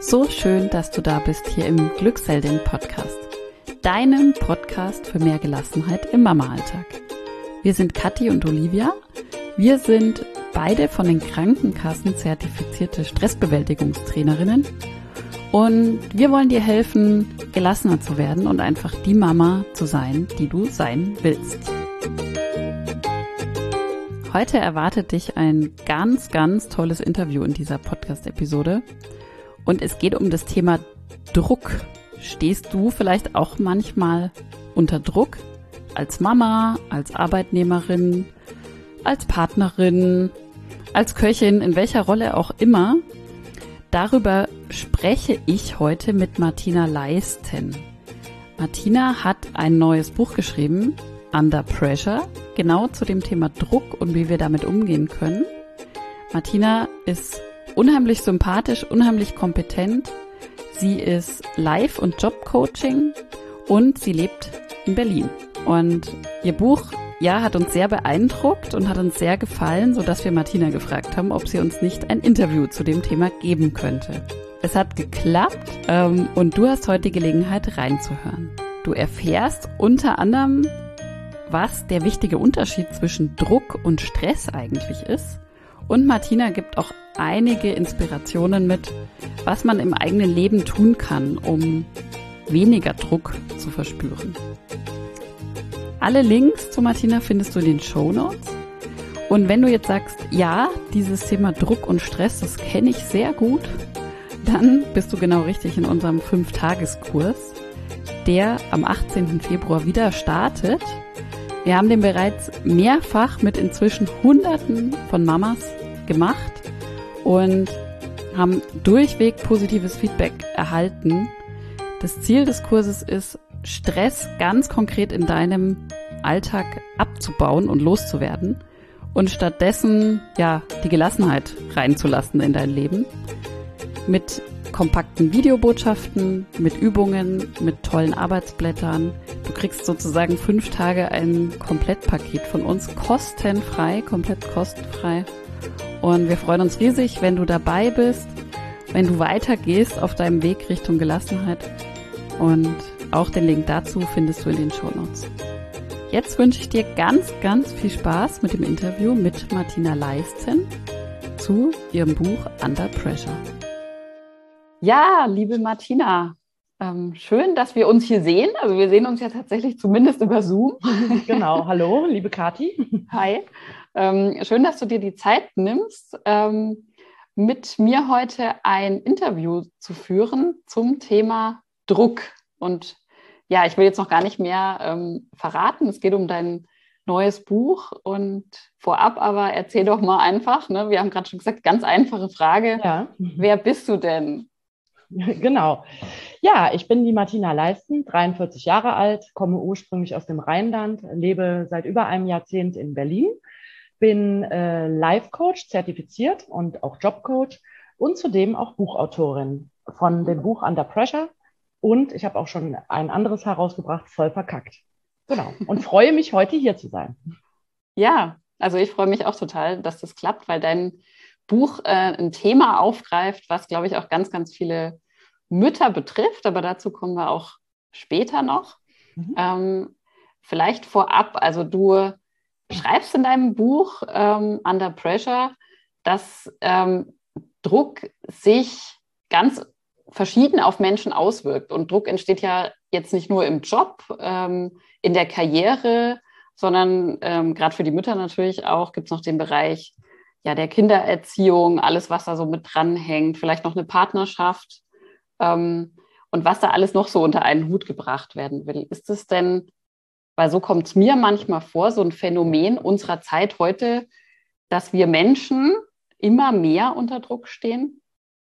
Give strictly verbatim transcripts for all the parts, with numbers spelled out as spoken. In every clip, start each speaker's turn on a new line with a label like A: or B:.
A: So schön, dass du da bist hier im Glücksheldin-Podcast, deinem Podcast für mehr Gelassenheit im Mama-Alltag. Wir sind Kathi und Olivia. Wir sind beide von den Krankenkassen zertifizierte Stressbewältigungstrainerinnen und wir wollen dir helfen, gelassener zu werden und einfach die Mama zu sein, die du sein willst. Heute erwartet dich ein ganz, ganz tolles Interview in dieser Podcast-Episode und es geht um das Thema Druck. Stehst du vielleicht auch manchmal unter Druck? Als Mama, als Arbeitnehmerin, als Partnerin, als Köchin, in welcher Rolle auch immer. Darüber spreche ich heute mit Martina Leisten. Martina hat ein neues Buch geschrieben, Under Pressure, genau zu dem Thema Druck und wie wir damit umgehen können. Martina ist unheimlich sympathisch, unheimlich kompetent. Sie ist Life- und Jobcoaching und sie lebt in Berlin. Und ihr Buch, ja, hat uns sehr beeindruckt und hat uns sehr gefallen, sodass wir Martina gefragt haben, ob sie uns nicht ein Interview zu dem Thema geben könnte. Es hat geklappt ähm, und du hast heute die Gelegenheit reinzuhören. Du erfährst unter anderem, was der wichtige Unterschied zwischen Druck und Stress eigentlich ist. Und Martina gibt auch einige Inspirationen mit, was man im eigenen Leben tun kann, um weniger Druck zu verspüren. Alle Links zu Martina findest du in den Shownotes. Und wenn du jetzt sagst, ja, dieses Thema Druck und Stress, das kenne ich sehr gut, dann bist du genau richtig in unserem fünf-Tages-Kurs, der am achtzehnten Februar wieder startet. Wir haben den bereits mehrfach mit inzwischen Hunderten von Mamas gemacht und haben durchweg positives Feedback erhalten. Das Ziel des Kurses ist, Stress ganz konkret in deinem Alltag abzubauen und loszuwerden und stattdessen ja die Gelassenheit reinzulassen in dein Leben. Mit kompakten Videobotschaften, mit Übungen, mit tollen Arbeitsblättern. Du kriegst sozusagen fünf Tage ein Komplettpaket von uns, kostenfrei, komplett kostenfrei. Und wir freuen uns riesig, wenn du dabei bist, wenn du weitergehst auf deinem Weg Richtung Gelassenheit. Und auch den Link dazu findest du in den Shownotes. Jetzt wünsche ich dir ganz, ganz viel Spaß mit dem Interview mit Martina Leisten zu ihrem Buch Under Pressure. Ja, liebe Martina, ähm, schön, dass wir uns hier sehen. Also wir sehen uns ja tatsächlich zumindest über Zoom.
B: Genau, hallo, liebe Kathi.
A: Hi, ähm, schön, dass du dir die Zeit nimmst, ähm, mit mir heute ein Interview zu führen zum Thema Druck. Und ja, ich will jetzt noch gar nicht mehr ähm, verraten. Es geht um dein neues Buch und vorab aber erzähl doch mal einfach, ne? Wir haben gerade schon gesagt, ganz einfache Frage.
B: Ja.
A: Wer bist du denn?
B: Genau. Ja, ich bin die Martina Leisten, dreiundvierzig Jahre alt, komme ursprünglich aus dem Rheinland, lebe seit über einem Jahrzehnt in Berlin, bin äh, Life-Coach zertifiziert und auch Jobcoach und zudem auch Buchautorin von dem Buch Under Pressure und ich habe auch schon ein anderes herausgebracht, voll verkackt. Genau. Und freue mich, heute hier zu sein.
A: Ja, also ich freue mich auch total, dass das klappt, weil dein Buch äh, ein Thema aufgreift, was, glaube ich, auch ganz, ganz viele Mütter betrifft, aber dazu kommen wir auch später noch. Mhm. Ähm, vielleicht vorab, also du schreibst in deinem Buch ähm, Under Pressure, dass ähm, Druck sich ganz verschieden auf Menschen auswirkt und Druck entsteht ja jetzt nicht nur im Job, ähm, in der Karriere, sondern ähm, gerade für die Mütter natürlich auch gibt es noch den Bereich ja, der Kindererziehung, alles, was da so mit dranhängt, vielleicht noch eine Partnerschaft ähm, und was da alles noch so unter einen Hut gebracht werden will. Ist es denn, weil so kommt es mir manchmal vor, so ein Phänomen unserer Zeit heute, dass wir Menschen immer mehr unter Druck stehen?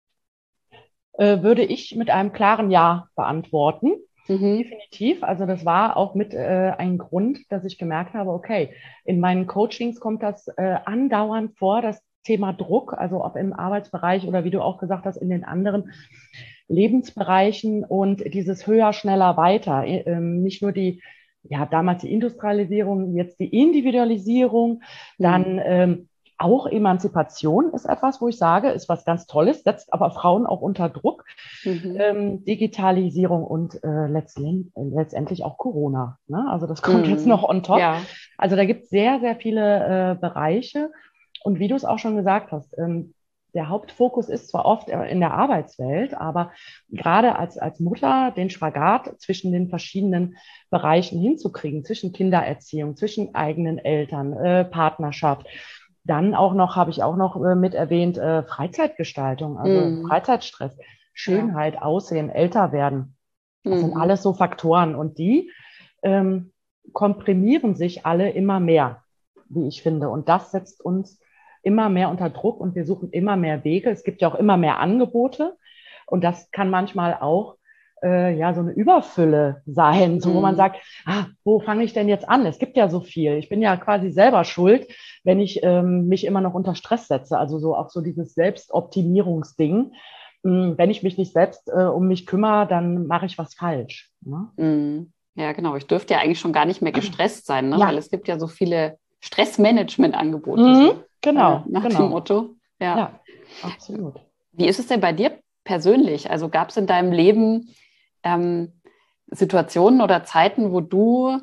B: Äh, würde ich mit einem klaren Ja beantworten.
A: Mhm.
B: Definitiv. Also das war auch mit äh, ein Grund, dass ich gemerkt habe, okay, in meinen Coachings kommt das äh, andauernd vor, das Thema Druck, also ob im Arbeitsbereich oder wie du auch gesagt hast, in den anderen Lebensbereichen und dieses höher, schneller, weiter. Ähm, nicht nur die, ja, damals die Industrialisierung, jetzt die Individualisierung, dann ähm, Auch Emanzipation ist etwas, wo ich sage, ist was ganz Tolles, setzt aber Frauen auch unter Druck.
A: Mhm.
B: Ähm, Digitalisierung und äh, letztendlich, letztendlich auch Corona. Ne? Also das kommt
A: Mhm.
B: jetzt noch on top.
A: Ja.
B: Also da gibt es sehr, sehr viele äh, Bereiche. Und wie du es auch schon gesagt hast, ähm, der Hauptfokus ist zwar oft in der Arbeitswelt, aber gerade als, als Mutter den Spagat zwischen den verschiedenen Bereichen hinzukriegen, zwischen Kindererziehung, zwischen eigenen Eltern, äh, Partnerschaft. Dann auch noch, habe ich auch noch äh, mit erwähnt, äh, Freizeitgestaltung, also
A: Mhm.
B: Freizeitstress, Schönheit, Aussehen, älter werden. Das sind
A: Mhm.
B: alles so Faktoren und die ähm, komprimieren sich alle immer mehr, wie ich finde. Und das setzt uns immer mehr unter Druck und wir suchen immer mehr Wege. Es gibt ja auch immer mehr Angebote und das kann manchmal auch äh, ja so eine Überfülle sein, so wo man
A: Mhm.
B: sagt, ah, wo fange ich denn jetzt an? Es gibt ja so viel. Ich bin ja quasi selber schuld, wenn ich ähm, mich immer noch unter Stress setze. Also so auch so dieses Selbstoptimierungsding. Mh, Wenn ich mich nicht selbst äh, um mich kümmere, dann mache ich was falsch. Ne?
A: Mhm. Ja, genau. Ich dürfte ja eigentlich schon gar nicht mehr gestresst sein, ne? Weil
B: Ja,
A: es gibt ja so viele Stressmanagement-Angebote,
B: mhm,
A: so äh,
B: genau,
A: nach dem
B: genau.
A: Motto. Ja.
B: Ja, absolut.
A: Wie ist es denn bei dir persönlich? Also gab es in deinem Leben ähm, Situationen oder Zeiten, wo du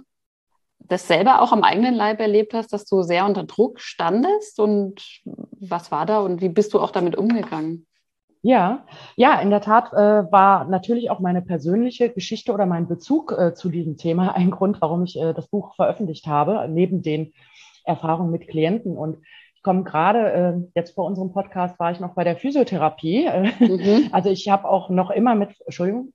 A: das selber auch am eigenen Leib erlebt hast, dass du sehr unter Druck standest? Und was war da und wie bist du auch damit umgegangen?
B: Ja, ja, in der Tat äh, war natürlich auch meine persönliche Geschichte oder mein Bezug äh, zu diesem Thema ein Grund, warum ich äh, das Buch veröffentlicht habe, neben den Erfahrungen mit Klienten. Und ich komme gerade, äh, jetzt vor unserem Podcast war ich noch bei der Physiotherapie. Äh,
A: Mhm.
B: also ich habe auch noch immer mit, Entschuldigung,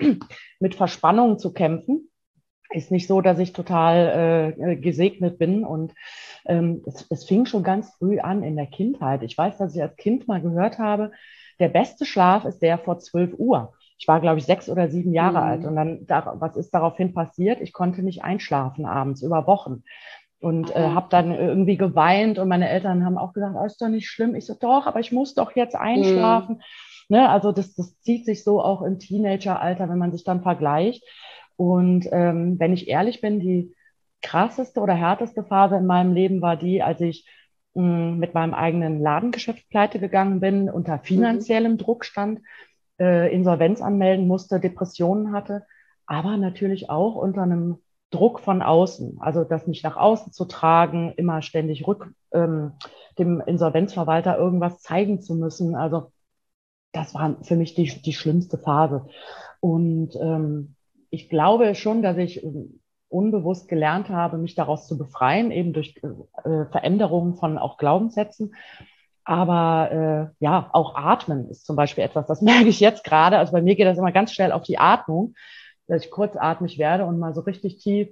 B: mit Verspannungen zu kämpfen. Ist nicht so, dass ich total äh, gesegnet bin. Und ähm, es, es fing schon ganz früh an in der Kindheit. Ich weiß, dass ich als Kind mal gehört habe, der beste Schlaf ist der vor zwölf Uhr. Ich war, glaube ich, sechs oder sieben Jahre alt. Und
A: Mhm.
B: dann, da, was ist daraufhin passiert? Ich konnte nicht einschlafen abends über Wochen. Und äh,
A: Ah.
B: habe dann irgendwie geweint und meine Eltern haben auch gesagt, oh, ist doch nicht schlimm. Ich so, doch, aber ich muss doch jetzt
A: Mhm.
B: einschlafen. Ne? Also das, das zieht sich so auch im Teenageralter, wenn man sich dann vergleicht. Und ähm, wenn ich ehrlich bin, die krasseste oder härteste Phase in meinem Leben war die, als ich mh, mit meinem eigenen Ladengeschäft pleite gegangen bin, unter
A: Mhm.
B: finanziellem Druck stand, äh, Insolvenz anmelden musste, Depressionen hatte, aber natürlich auch unter einem Druck von außen, also das nicht nach außen zu tragen, immer ständig rück, ähm, dem Insolvenzverwalter irgendwas zeigen zu müssen. Also das war für mich die, die schlimmste Phase. Und ähm, ich glaube schon, dass ich ähm, unbewusst gelernt habe, mich daraus zu befreien, eben durch äh, Veränderungen von auch Glaubenssätzen. Aber äh, ja, auch Atmen ist zum Beispiel etwas, das merke ich jetzt gerade. Also bei mir geht das immer ganz schnell auf die Atmung, dass ich kurzatmig werde und mal so richtig tief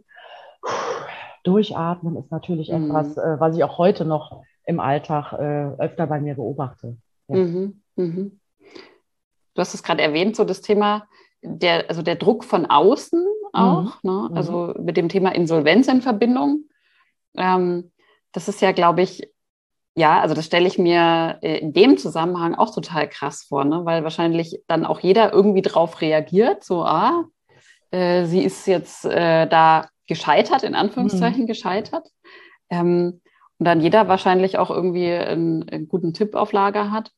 B: durchatmen ist natürlich etwas,
A: Mhm.
B: äh, was ich auch heute noch im Alltag äh, öfter bei mir beobachte. Ja.
A: Mhm. Mhm. Du hast es gerade erwähnt, so das Thema, der, also der Druck von außen
B: Mhm.
A: auch, ne?
B: Mhm.
A: Also mit dem Thema Insolvenz in Verbindung. Ähm, das ist ja, glaube ich, ja, also das stelle ich mir äh, in dem Zusammenhang auch total krass vor, ne? Weil wahrscheinlich dann auch jeder irgendwie drauf reagiert, so, ah, äh, sie ist jetzt äh, da gescheitert, in
B: Mhm.
A: Anführungszeichen gescheitert. Ähm, und dann jeder wahrscheinlich auch irgendwie einen, einen guten Tipp auf Lager hat.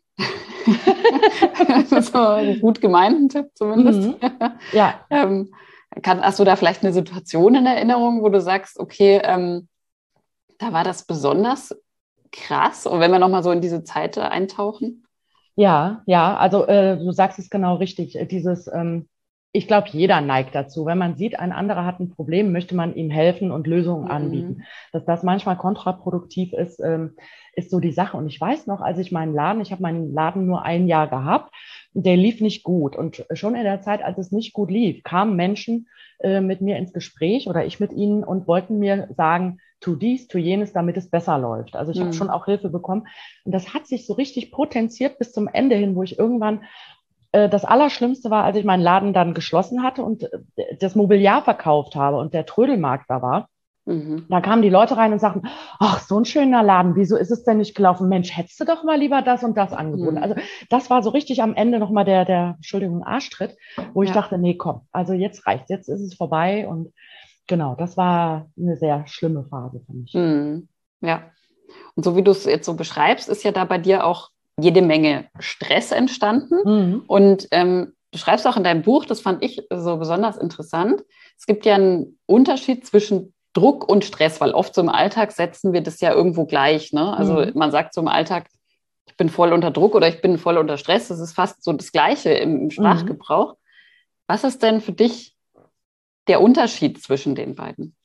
A: So einen gut gemeinten Tipp zumindest.
B: Mhm. Ja,
A: ähm, kann, hast du da vielleicht eine Situation in Erinnerung, wo du sagst, okay, ähm, da war das besonders krass? Und wenn wir nochmal so in diese Zeit äh, eintauchen?
B: ja, ja, also äh, du sagst es genau richtig. Äh, Dieses, ähm, ich glaube, jeder neigt dazu. Wenn man sieht, ein anderer hat ein Problem, möchte man ihm helfen und Lösungen anbieten.
A: Mhm.
B: Dass das manchmal kontraproduktiv ist, ähm, ist so die Sache. Und ich weiß noch, als ich meinen Laden, ich habe meinen Laden nur ein Jahr gehabt, der lief nicht gut. Und schon in der Zeit, als es nicht gut lief, kamen Menschen äh, mit mir ins Gespräch oder ich mit ihnen und wollten mir sagen, tu dies, tu jenes, damit es besser läuft. Also ich habe schon
A: Mhm.
B: auch Hilfe bekommen. Und das hat sich so richtig potenziert bis zum Ende hin, wo ich irgendwann äh, das Allerschlimmste war, als ich meinen Laden dann geschlossen hatte und äh, das Mobiliar verkauft habe und der Trödelmarkt da war.
A: Mhm.
B: Da kamen die Leute rein und sagten, ach, so ein schöner Laden, wieso ist es denn nicht gelaufen? Mensch, hättest du doch mal lieber das und das angeboten. Also
A: Mhm.
B: das war so richtig am Ende nochmal der, der, Entschuldigung, Arschtritt, wo ich
A: Ja.
B: dachte, nee, komm, also jetzt reicht's, jetzt ist es vorbei. Und genau, das war eine sehr schlimme Phase für mich.
A: Mhm. Ja. Und so wie du es jetzt so beschreibst, ist ja da bei dir auch jede Menge Stress entstanden. Mhm. Und ähm, du schreibst auch in deinem Buch, das fand ich so besonders interessant, es gibt ja einen Unterschied zwischen Druck und Stress, weil oft so im Alltag setzen wir das ja irgendwo gleich. Ne? Also mhm. man sagt so im Alltag, ich bin voll unter Druck oder ich bin voll unter Stress. Das ist fast so das Gleiche im, im Sprachgebrauch. Mhm. Was ist denn für dich der Unterschied zwischen den beiden?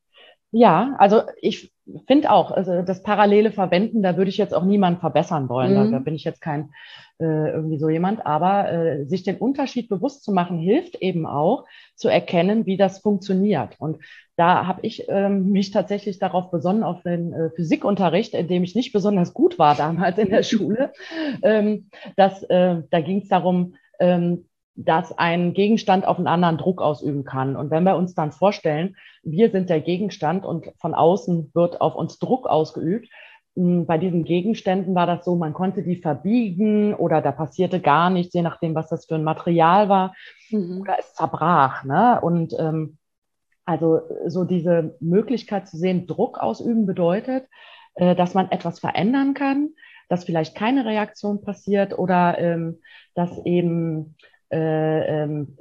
B: Ja, also ich finde auch, also das parallele Verwenden, da würde ich jetzt auch niemanden verbessern wollen. Mhm. Da, da bin ich jetzt kein äh, irgendwie so jemand. Aber äh, sich den Unterschied bewusst zu machen, hilft eben auch zu erkennen, wie das funktioniert. Und da habe ich ähm, mich tatsächlich darauf besonnen, auf den äh, Physikunterricht, in dem ich nicht besonders gut war damals in der Schule. ähm, dass, äh, da ging es darum, ähm, dass ein Gegenstand auf einen anderen Druck ausüben kann. Und wenn wir uns dann vorstellen, wir sind der Gegenstand und von außen wird auf uns Druck ausgeübt, bei diesen Gegenständen war das so, man konnte die verbiegen oder da passierte gar nichts, je nachdem, was das für ein Material war, mhm. oder es zerbrach. Ne? Und ähm, also so diese Möglichkeit zu sehen, Druck ausüben bedeutet, äh, dass man etwas verändern kann, dass vielleicht keine Reaktion passiert oder ähm, dass eben Äh, ähm,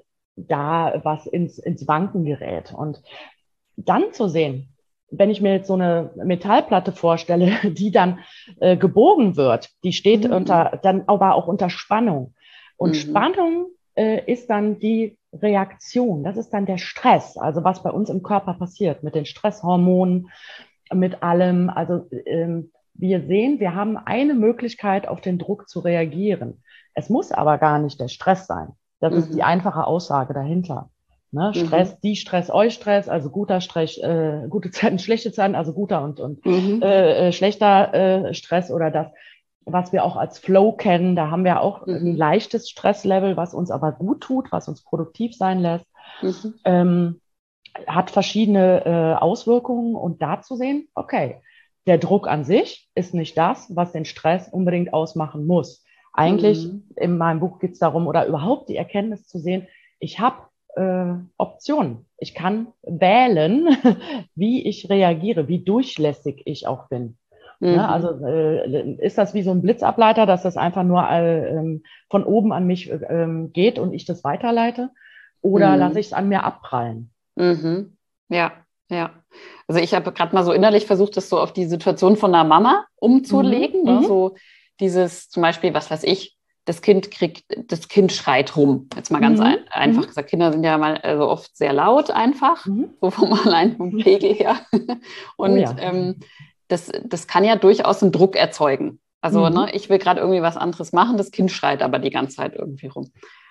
B: da was ins, ins Wanken gerät. Und dann zu sehen, wenn ich mir jetzt so eine Metallplatte vorstelle, die dann äh, gebogen wird, die steht mhm. unter, dann aber auch unter Spannung. Und mhm. Spannung äh, ist dann die Reaktion, das ist dann der Stress, also was bei uns im Körper passiert mit den Stresshormonen, mit allem. Also ähm, wir sehen, wir haben eine Möglichkeit, auf den Druck zu reagieren. Es muss aber gar nicht der Stress sein. Das mhm. ist die einfache Aussage dahinter. Ne? Stress, mhm. die Stress, euch Stress, also guter Stress, äh, gute Zeiten, schlechte Zeiten, also guter und, und mhm. äh, schlechter äh, Stress oder das, was wir auch als Flow kennen. Da haben wir auch mhm. ein leichtes Stresslevel, was uns aber gut tut, was uns produktiv sein lässt. Mhm. Ähm, hat verschiedene äh, Auswirkungen und da zu sehen, okay, der Druck an sich ist nicht das, was den Stress unbedingt ausmachen muss. Eigentlich mhm. in meinem Buch geht es darum, oder überhaupt die Erkenntnis zu sehen, ich habe äh, Optionen. Ich kann wählen, wie ich reagiere, wie durchlässig ich auch bin. Mhm. Ne? Also äh, ist das wie so ein Blitzableiter, dass das einfach nur äh, von oben an mich äh, geht und ich das weiterleite? Oder mhm. lasse ich es an mir abprallen?
A: Mhm. Ja, ja. Also ich habe gerade mal so innerlich versucht, das so auf die Situation von einer Mama umzulegen. Mhm. Ne? So dieses zum Beispiel, was weiß ich, das Kind kriegt, das Kind schreit rum. Jetzt mal ganz mhm. ein, einfach mhm. gesagt, Kinder sind ja mal also oft sehr laut einfach, mhm. so vom allein vom Pegel her. Und oh ja. ähm, das, das kann ja durchaus einen Druck erzeugen. Also mhm. ne, ich will gerade irgendwie was anderes machen, das Kind schreit aber die ganze Zeit irgendwie rum.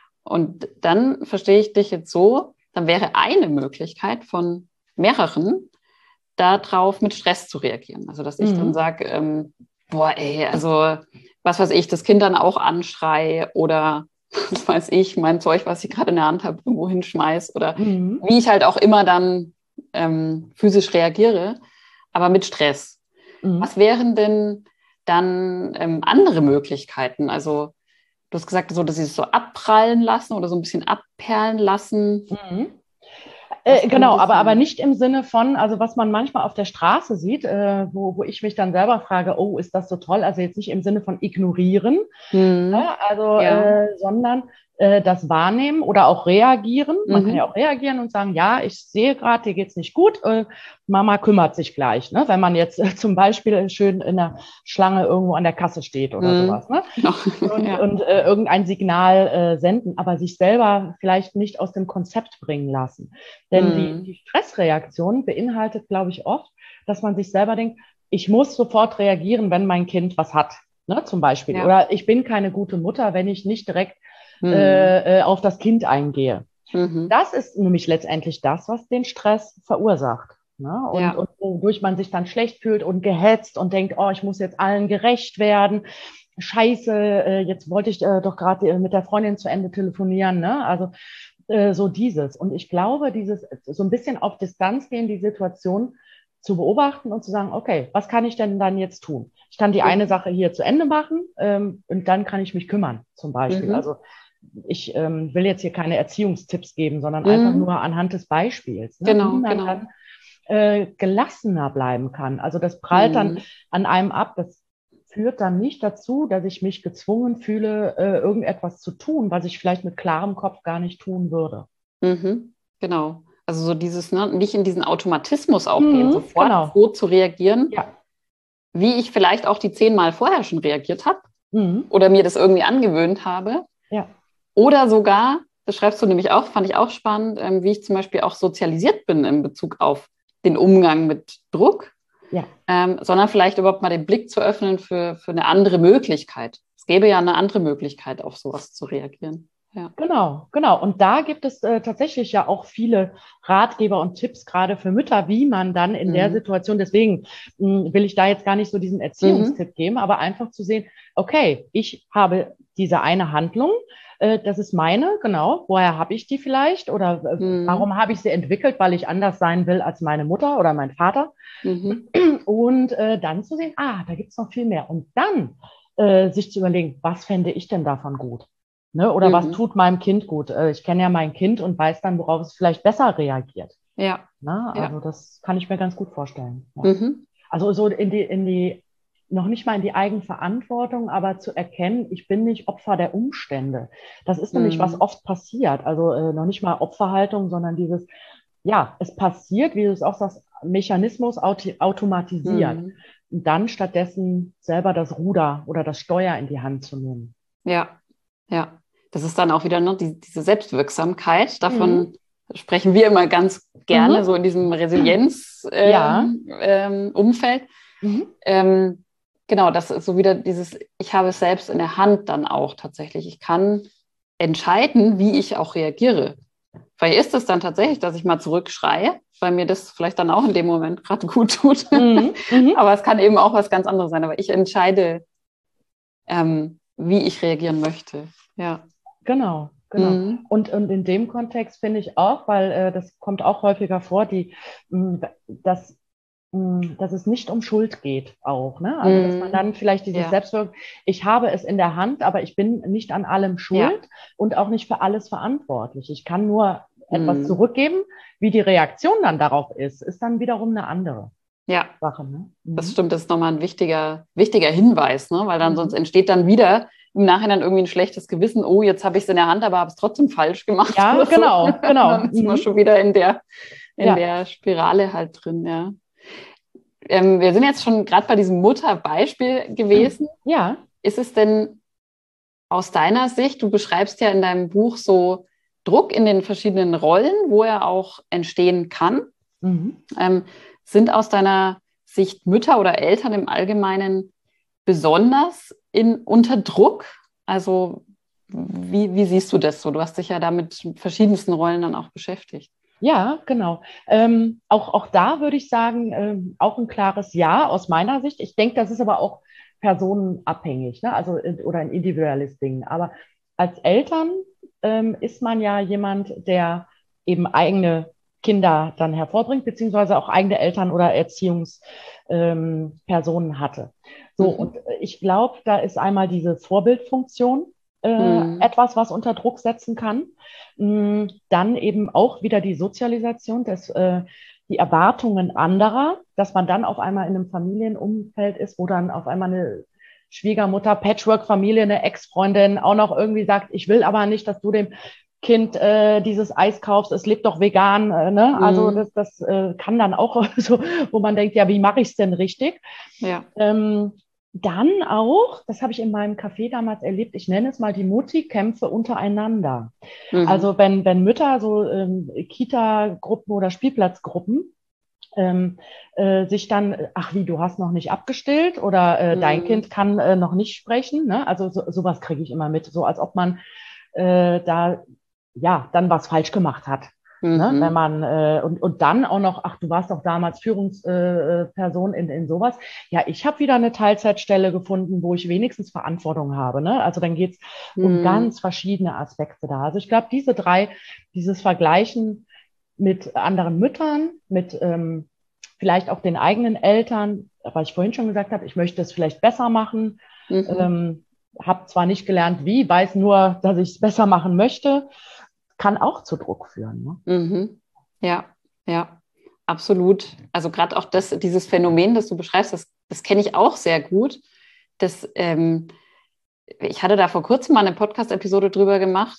A: Und dann verstehe ich dich jetzt so, dann wäre eine Möglichkeit von mehreren, darauf mit Stress zu reagieren. Also dass ich mhm. dann sage, ähm, boah ey, also was weiß ich, das Kind dann auch anschrei oder was weiß ich, mein Zeug, was ich gerade in der Hand habe, irgendwo hinschmeiß oder mhm. wie ich halt auch immer dann ähm, physisch reagiere, aber mit Stress. Mhm. Was wären denn dann ähm, andere Möglichkeiten? Also du hast gesagt, so, dass sie es so abprallen lassen oder so ein bisschen abperlen lassen.
B: Mhm. Äh, genau, aber, aber nicht im Sinne von, also was man manchmal auf der Straße sieht, äh, wo, wo ich mich dann selber frage, oh, ist das so toll? Also jetzt nicht im Sinne von ignorieren, mhm. äh, also, ja. äh, sondern äh, das Wahrnehmen oder auch reagieren. Man mhm. kann ja auch reagieren und sagen, ja, ich sehe gerade, dir geht's nicht gut, äh, Mama kümmert sich gleich. Ne? Wenn man jetzt äh, zum Beispiel schön in der Schlange irgendwo an der Kasse steht oder mhm. sowas. Ne? Ja. Und, ja. und äh, irgendein Signal äh, senden, aber sich selber vielleicht nicht aus dem Konzept bringen lassen. Denn mhm. die, die Stressreaktion beinhaltet, glaube ich, oft, dass man sich selber denkt, ich muss sofort reagieren, wenn mein Kind was hat, ne, zum Beispiel. Ja. Oder ich bin keine gute Mutter, wenn ich nicht direkt mhm. äh, auf das Kind eingehe. Mhm. Das ist nämlich letztendlich das, was den Stress verursacht. Ne? Und, ja. und wodurch man sich dann schlecht fühlt und gehetzt und denkt, oh, ich muss jetzt allen gerecht werden. Scheiße, äh, jetzt wollte ich äh, doch gerade äh, mit der Freundin zu Ende telefonieren. Ne? Also so dieses. Und ich glaube, dieses so ein bisschen auf Distanz gehen, die Situation zu beobachten und zu sagen, okay, was kann ich denn dann jetzt tun? Ich kann die mhm. eine Sache hier zu Ende machen ähm, und dann kann ich mich kümmern, zum Beispiel. Mhm. Also ich ähm, will jetzt hier keine Erziehungstipps geben, sondern mhm. einfach nur anhand des Beispiels. Ne?
A: Genau,
B: Wie man
A: genau.
B: dann äh, gelassener bleiben kann. Also das prallt
A: Mhm.
B: dann an einem ab. Das führt dann nicht dazu, dass ich mich gezwungen fühle, äh, irgendetwas zu tun, was ich vielleicht mit klarem Kopf gar nicht tun würde.
A: Mhm. Genau. Also so dieses, ne, nicht in diesen Automatismus auch gehen,
B: Mhm,
A: sofort
B: genau.
A: so zu reagieren,
B: Ja.
A: wie ich vielleicht auch die zehnmal vorher schon reagiert habe
B: Mhm.
A: oder mir das irgendwie angewöhnt habe.
B: Ja.
A: Oder sogar, das schreibst du nämlich auch, fand ich auch spannend, ähm, wie ich zum Beispiel auch sozialisiert bin in Bezug auf den Umgang mit Druck,
B: Ja.
A: ähm, sondern vielleicht überhaupt mal den Blick zu öffnen für, für eine andere Möglichkeit. Es gäbe ja eine andere Möglichkeit, auf sowas zu reagieren. Ja.
B: Genau, genau. Und da gibt es äh, tatsächlich ja auch viele Ratgeber und Tipps, gerade für Mütter, wie man dann in der
A: Mhm.
B: Situation, deswegen mh, will ich da jetzt gar nicht so diesen
A: Mhm.
B: Erziehungstipp geben, aber einfach zu sehen, okay, ich habe diese eine Handlung, äh, das ist meine, genau, woher habe ich die vielleicht oder äh,
A: Mhm.
B: warum habe ich sie entwickelt, weil ich anders sein will als meine Mutter oder mein Vater
A: Mhm.
B: und äh, dann zu sehen, ah, da gibt es noch viel mehr und dann äh, sich zu überlegen, was fände ich denn davon gut? Ne? Oder was
A: Mhm.
B: tut meinem Kind gut? Äh, ich kenne ja mein Kind und weiß dann, worauf es vielleicht besser reagiert.
A: Ja.
B: Ne? Also
A: Ja.
B: das kann ich mir ganz gut vorstellen. Ja.
A: Mhm.
B: Also so in die, in die, noch nicht mal in die Eigenverantwortung, aber zu erkennen, ich bin nicht Opfer der Umstände. Das ist nämlich, was
A: Mhm.
B: oft passiert. Also äh, noch nicht mal Opferhaltung, sondern dieses, ja, es passiert, wie du es auch sagst, Mechanismus auto automatisiert.
A: Mhm.
B: Und dann stattdessen selber das Ruder oder das Steuer in die Hand zu nehmen.
A: Ja. Ja. Das ist dann auch wieder ne, die, diese Selbstwirksamkeit.
B: Mhm.
A: Davon sprechen wir immer ganz gerne,
B: Mhm.
A: so in diesem Resilienz-Umfeld.
B: Ja.
A: Ähm, ähm, Umfeld.
B: Mhm.
A: Ähm, genau, das ist so wieder dieses, ich habe es selbst in der Hand dann auch tatsächlich. Ich kann entscheiden, wie ich auch reagiere. Vielleicht ist es dann tatsächlich, dass ich mal zurückschreie, weil mir das vielleicht dann auch in dem Moment gerade gut tut.
B: Mhm. Mhm.
A: Aber es kann eben auch was ganz anderes sein. Aber ich entscheide, ähm, wie ich reagieren möchte. Ja.
B: Genau, genau.
A: Mhm.
B: Und, und in dem Kontext finde ich auch, weil äh, das kommt auch häufiger vor, die, mh, dass, mh, dass es nicht um Schuld geht auch, ne? Also dass man
A: Mhm.
B: dann vielleicht dieses
A: Ja.
B: Selbstwirkung, ich habe es in der Hand, aber ich bin nicht an allem
A: Ja.
B: schuld und auch nicht für alles verantwortlich. Ich kann nur etwas
A: Mhm.
B: zurückgeben. Wie die Reaktion dann darauf ist, ist dann wiederum eine andere
A: Ja.
B: Sache, ne?
A: Das
B: Mhm.
A: stimmt, das ist nochmal ein wichtiger, wichtiger Hinweis, ne? Weil dann sonst
B: Mhm.
A: entsteht dann wieder im Nachhinein irgendwie ein schlechtes Gewissen, oh, jetzt habe ich es in der Hand, aber habe es trotzdem falsch gemacht
B: Ja,
A: oder so.
B: genau,
A: Und
B: genau.
A: dann ist man
B: Mhm.
A: schon wieder in der, in
B: Ja,
A: der Spirale halt drin, ja. Ähm, wir sind jetzt schon gerade bei diesem Mutterbeispiel gewesen.
B: ja.
A: Ist es denn aus deiner Sicht, du beschreibst ja in deinem Buch so Druck in den verschiedenen Rollen, wo er auch entstehen kann.
B: Mhm.
A: Ähm, sind aus deiner Sicht Mütter oder Eltern im Allgemeinen besonders in, unter Druck? Also wie, wie siehst du das so? Du hast dich ja da mit verschiedensten Rollen dann auch beschäftigt.
B: Ja, genau. Ähm, auch, auch da würde ich sagen, ähm, auch ein klares Ja aus meiner Sicht. Ich denke, das ist aber auch personenabhängig, ne? Also äh, oder ein individuelles Ding. Aber als Eltern ähm, ist man ja jemand, der eben eigene Kinder dann hervorbringt, beziehungsweise auch eigene Eltern oder Erziehungspersonen ähm, Personen hatte. So,
A: Mhm.
B: und äh, ich glaube, da ist einmal diese Vorbildfunktion äh,
A: Mhm.
B: etwas, was unter Druck setzen kann. Mm, Dann eben auch wieder die Sozialisation, des, äh, die Erwartungen anderer, dass man dann auf einmal in einem Familienumfeld ist, wo dann auf einmal eine Schwiegermutter, Patchwork-Familie, eine Ex-Freundin auch noch irgendwie sagt, ich will aber nicht, dass du dem Kind äh, dieses Eis kaufst, es lebt doch vegan, äh, ne? Also
A: Mhm.
B: das, das äh, kann dann auch so, wo man denkt, ja, wie mache ich es denn richtig?
A: Ja.
B: Ähm, Dann auch, das habe ich in meinem Café damals erlebt, ich nenne es mal die Mutti-Kämpfe untereinander.
A: Mhm.
B: Also wenn, wenn Mütter so ähm, Kita-Gruppen oder Spielplatzgruppen ähm, äh, sich dann, ach wie, du hast noch nicht abgestillt oder äh, dein
A: Mhm.
B: Kind kann äh, noch nicht sprechen, ne? Also so, sowas kriege ich immer mit, so als ob man äh, da ja dann was falsch gemacht hat. Ne, wenn
A: Mhm.
B: man äh, und, und dann auch noch, ach, du warst doch damals Führungsperson äh, in, in sowas. Ja, ich habe wieder eine Teilzeitstelle gefunden, wo ich wenigstens Verantwortung habe. Ne? Also dann geht's um
A: Mhm.
B: ganz verschiedene Aspekte da. Also ich glaube, diese drei, dieses Vergleichen mit anderen Müttern, mit ähm, vielleicht auch den eigenen Eltern, weil ich vorhin schon gesagt habe, ich möchte es vielleicht besser machen,
A: Mhm.
B: ähm, habe zwar nicht gelernt, wie, weiß nur, dass ich es besser machen möchte, kann auch zu Druck führen. Ne?
A: Mhm. Ja, ja. absolut. Also gerade auch das, dieses Phänomen, das du beschreibst, das, das kenne ich auch sehr gut. Das, ähm, ich hatte da vor kurzem mal eine Podcast-Episode drüber gemacht.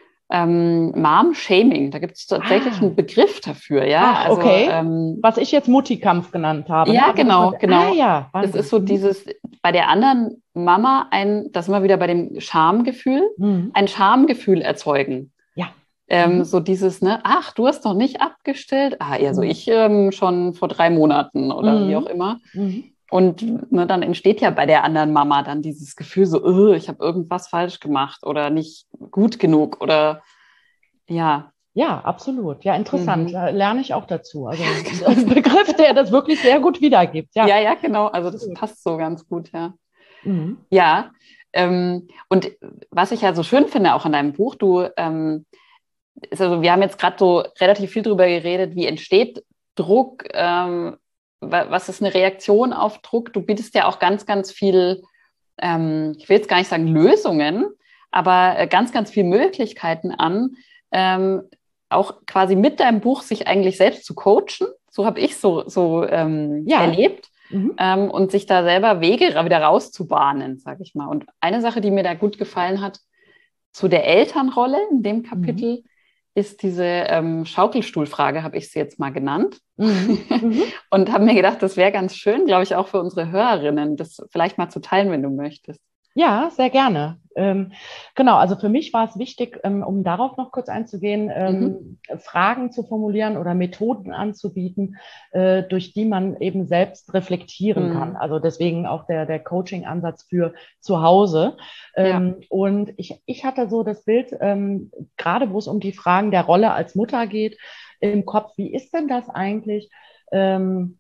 A: Ähm, Mom-Shaming, da gibt es tatsächlich
B: Ah,
A: einen Begriff dafür, ja.
B: ach,
A: Also
B: okay.
A: ähm,
B: Was ich jetzt Muttikampf genannt habe, ne?
A: ja,
B: Also, dass man,
A: genau,
B: ah
A: genau.
B: ja,
A: Das ist
B: Wahnsinn.
A: so
B: Mhm.
A: dieses, bei der anderen Mama ein, das sind wir wieder bei dem Schamgefühl,
B: Mhm.
A: ein Schamgefühl erzeugen.
B: Ja.
A: Ähm,
B: Mhm.
A: so dieses, ne, ach, du hast noch nicht abgestillt. Ah, ja, so
B: Mhm.
A: ich ähm, schon vor drei Monaten oder wie auch
B: Mhm.
A: immer.
B: Mhm.
A: Und ne, dann entsteht ja bei der anderen Mama dann dieses Gefühl so, oh, ich habe irgendwas falsch gemacht oder nicht gut genug oder ja.
B: Ja, absolut. Ja, interessant.
A: Mhm.
B: Da lerne ich auch dazu. Also
A: Ja,
B: ein
A: genau.
B: Begriff, der das wirklich sehr gut wiedergibt. Ja,
A: Ja, ja, genau. Also das
B: absolut.
A: passt so ganz gut, ja.
B: Mhm.
A: Ja. Ähm, und was ich ja so schön finde, auch an deinem Buch, du, ähm, ist also, wir haben jetzt gerade so relativ viel drüber geredet, wie entsteht Druck, ähm, was ist eine Reaktion auf Druck? Du bietest ja auch ganz, ganz viel, ähm, ich will jetzt gar nicht sagen Lösungen, aber äh, ganz, ganz viele Möglichkeiten an, ähm, auch quasi mit deinem Buch sich eigentlich selbst zu coachen. So habe ich so, so ähm,
B: Ja.
A: erlebt.
B: Mhm.
A: Ähm, und sich da selber Wege wieder rauszubahnen, sage ich mal. Und eine Sache, die mir da gut gefallen hat, zu der Elternrolle in dem
B: Mhm.
A: Kapitel, ist diese ähm, Schaukelstuhlfrage, habe ich sie jetzt mal genannt.
B: Mhm. Mhm.
A: Und habe mir gedacht, das wäre ganz schön, glaube ich, auch für unsere Hörerinnen, das vielleicht mal zu teilen, wenn du möchtest.
B: Ja, sehr gerne. Ähm, genau, also für mich war es wichtig, ähm, um darauf noch kurz einzugehen,
A: Mhm.
B: ähm, Fragen zu formulieren oder Methoden anzubieten, äh, durch die man eben selbst reflektieren kann.
A: Mhm.
B: Also deswegen auch der, der Coaching-Ansatz für zu Hause.
A: Ja.
B: Ähm, und ich, ich hatte so das Bild, ähm, gerade wo es um die Fragen der Rolle als Mutter geht, im Kopf, wie ist denn das eigentlich? Ähm,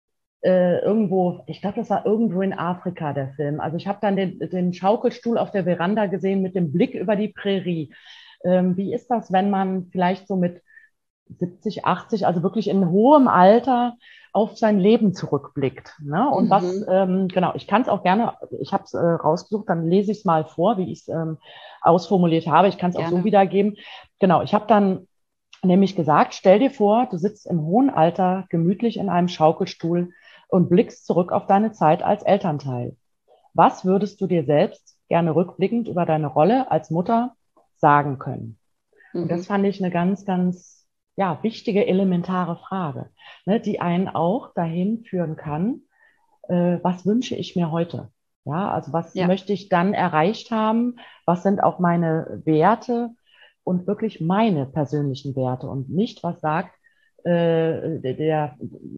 B: äh, irgendwo, ich glaube, das war irgendwo in Afrika, der Film. Also ich habe dann den, den Schaukelstuhl auf der Veranda gesehen mit dem Blick über die Prärie. Ähm, wie ist das, wenn man vielleicht so mit siebzig, achtzig, also wirklich in hohem Alter auf sein Leben zurückblickt? Ne? Und was,
A: Mhm.
B: ähm, genau, ich kann es auch gerne, ich habe es äh, rausgesucht, dann lese ich es mal vor, wie ich es ähm, ausformuliert habe. Ich kann es auch so
A: Gerne.
B: wiedergeben. Genau, ich habe dann nämlich gesagt, stell dir vor, du sitzt im hohen Alter gemütlich in einem Schaukelstuhl und blickst zurück auf deine Zeit als Elternteil. Was würdest du dir selbst gerne rückblickend über deine Rolle als Mutter sagen können? Und das
A: Mhm.
B: fand ich eine ganz, ganz, ja, wichtige, elementare Frage, ne, die einen auch dahin führen kann, äh, was wünsche ich mir heute? Ja, also was
A: Ja.
B: möchte ich dann erreicht haben? Was sind auch meine Werte und wirklich meine persönlichen Werte und nicht, was sagt äh, der, der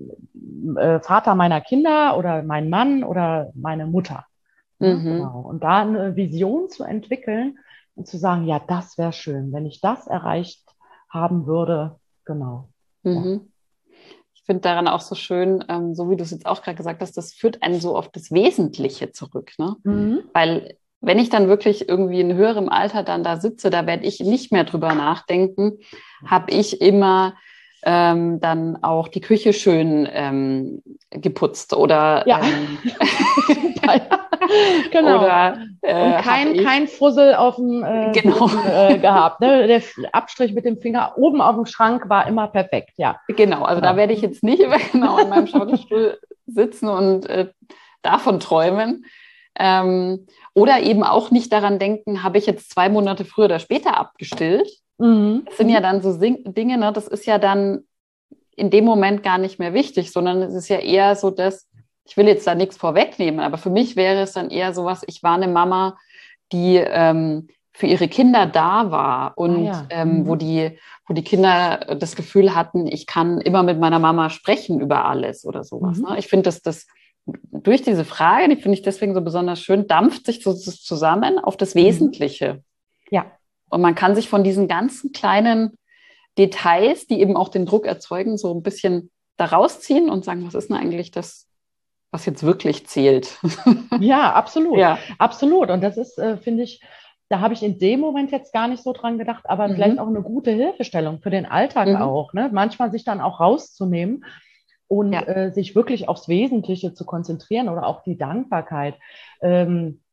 B: äh, Vater meiner Kinder oder mein Mann oder meine Mutter. Ne?
A: Mhm.
B: Genau. Und da eine Vision zu entwickeln und zu sagen, ja, das wäre schön, wenn ich das erreicht haben würde. Genau. Ja.
A: Mhm. Ich finde daran auch so schön, ähm, so wie du es jetzt auch gerade gesagt hast, das führt einen so auf das Wesentliche zurück, ne?
B: Mhm.
A: Weil wenn ich dann wirklich irgendwie in höherem Alter dann da sitze, da werde ich nicht mehr drüber nachdenken, habe ich immer ähm, dann auch die Küche schön ähm, geputzt oder
B: Ja,
A: ähm,
B: super. Ja. Genau.
A: oder
B: Und
A: äh, habe
B: kein,
A: ich
B: kein Fussel auf dem äh,
A: genau.
B: Boden äh, gehabt. Ne? Der Abstrich mit dem Finger oben auf dem Schrank war immer perfekt. Ja,
A: Genau, also da
B: genau.
A: werde ich jetzt nicht immer genau in meinem Schaukelstuhl sitzen und äh, davon träumen. Ähm, oder eben auch nicht daran denken, habe ich jetzt zwei Monate früher oder später abgestillt.
B: Mhm.
A: Das sind ja
B: Mhm.
A: dann so Sing Dinge, ne? Das ist ja dann in dem Moment gar nicht mehr wichtig, sondern es ist ja eher so, dass, ich will jetzt da nichts vorwegnehmen, aber für mich wäre es dann eher sowas, ich war eine Mama, die ähm, für ihre Kinder da war
B: Ah
A: und
B: ja.
A: ähm, wo
B: Mhm.
A: die, wo die Kinder das Gefühl hatten, ich kann immer mit meiner Mama sprechen über alles oder sowas.
B: Mhm.
A: Ne? Ich finde, dass das durch diese Frage, die finde ich deswegen so besonders schön, dampft sich so zusammen auf das
B: Mhm.
A: Wesentliche.
B: Ja.
A: Und man kann sich von diesen ganzen kleinen Details, die eben auch den Druck erzeugen, so ein bisschen da rausziehen und sagen, was ist denn eigentlich das, was jetzt wirklich zählt?
B: Ja, absolut.
A: Ja.
B: Absolut. Und das ist, äh, finde ich, da habe ich in dem Moment jetzt gar nicht so dran gedacht, aber vielleicht auch
A: Mhm.
B: eine gute Hilfestellung für den Alltag
A: Mhm.
B: auch. Ne? Manchmal sich dann auch rauszunehmen und
A: Ja.
B: äh, sich wirklich aufs Wesentliche zu konzentrieren oder auch die Dankbarkeit. Ähm,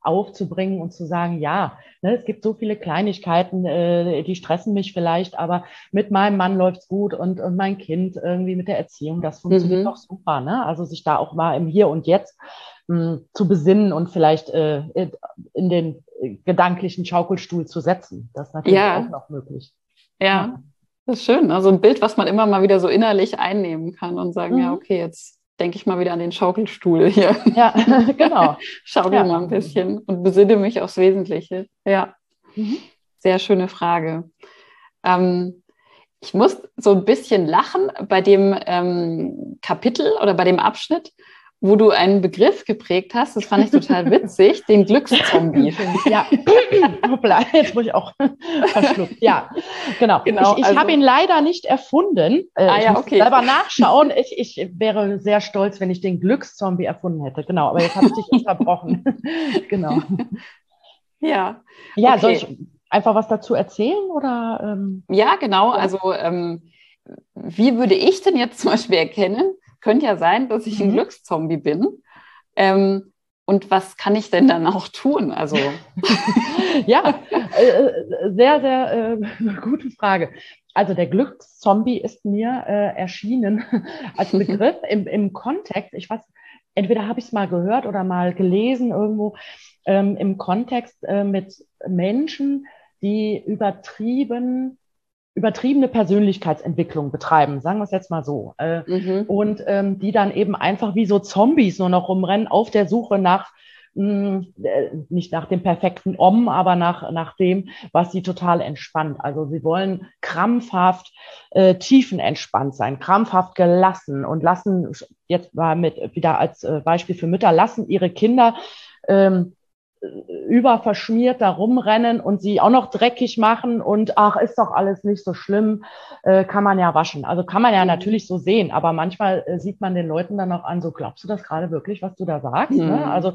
B: aufzubringen und zu sagen, ja, ne, es gibt so viele Kleinigkeiten, äh, die stressen mich vielleicht, aber mit meinem Mann läuft's gut und, und mein Kind irgendwie mit der Erziehung, das funktioniert doch
A: Mhm.
B: super, ne? Also sich da auch mal im Hier und Jetzt mh, zu besinnen und vielleicht äh, in den gedanklichen Schaukelstuhl zu setzen. Das ist natürlich auch
A: Ja,
B: noch möglich. Ja.
A: ja, das ist schön. Also ein Bild, was man immer mal wieder so innerlich einnehmen kann und sagen, ja,
B: Mhm.
A: okay, jetzt denke ich mal wieder an den Schaukelstuhl hier.
B: Ja, genau.
A: Schaukel mal
B: Ja.
A: ein bisschen und besinne mich aufs Wesentliche. Ja,
B: Mhm.
A: sehr schöne Frage. Ähm, ich muss so ein bisschen lachen bei dem ähm, Kapitel oder bei dem Abschnitt, wo du einen Begriff geprägt hast. Das fand ich total witzig, den Glückszombie.
B: Ja, hoppla, jetzt muss ich auch verschluckt. Ja, genau.
A: Genau,
B: Ich, ich habe
A: also,
B: ihn leider nicht erfunden. Äh,
A: ah
B: ich
A: ja,
B: muss
A: okay.
B: selber nachschauen. Ich, ich wäre sehr stolz, wenn ich den Glückszombie erfunden hätte. Genau, aber jetzt habe ich dich unterbrochen. Genau.
A: Ja,
B: Ja, soll
A: okay.
B: ich einfach was dazu erzählen oder? Ähm,
A: Ja, genau.
B: ja.
A: Also, ähm, wie würde ich denn jetzt zum Beispiel erkennen? Könnte ja sein, dass ich ein
B: Mhm.
A: Glückszombie bin. Ähm, und was kann ich denn dann auch tun? Also,
B: Ja, äh, sehr, sehr äh, gute Frage. Also der Glückszombie ist mir äh, erschienen als Begriff im, im Kontext. Ich weiß, entweder habe ich es mal gehört oder mal gelesen irgendwo ähm, im Kontext äh, mit Menschen, die übertrieben übertriebene Persönlichkeitsentwicklung betreiben, sagen wir es jetzt mal so. Äh,
A: mhm,
B: und ähm, die dann eben einfach wie so Zombies nur noch rumrennen auf der Suche nach, mh, äh, nicht nach dem perfekten Om, aber nach, nach dem, was sie total entspannt. Also sie wollen krampfhaft äh, tiefenentspannt sein, krampfhaft gelassen und lassen, jetzt mal mit wieder als äh, Beispiel für Mütter, lassen ihre Kinder ähm, überverschmiert da rumrennen und sie auch noch dreckig machen und ach, ist doch alles nicht so schlimm, äh, kann man ja waschen. Also kann man ja
A: mhm,
B: natürlich so sehen, aber manchmal äh, sieht man den Leuten dann auch an, so glaubst du das gerade wirklich, was du da sagst? Ne? Also
A: mhm,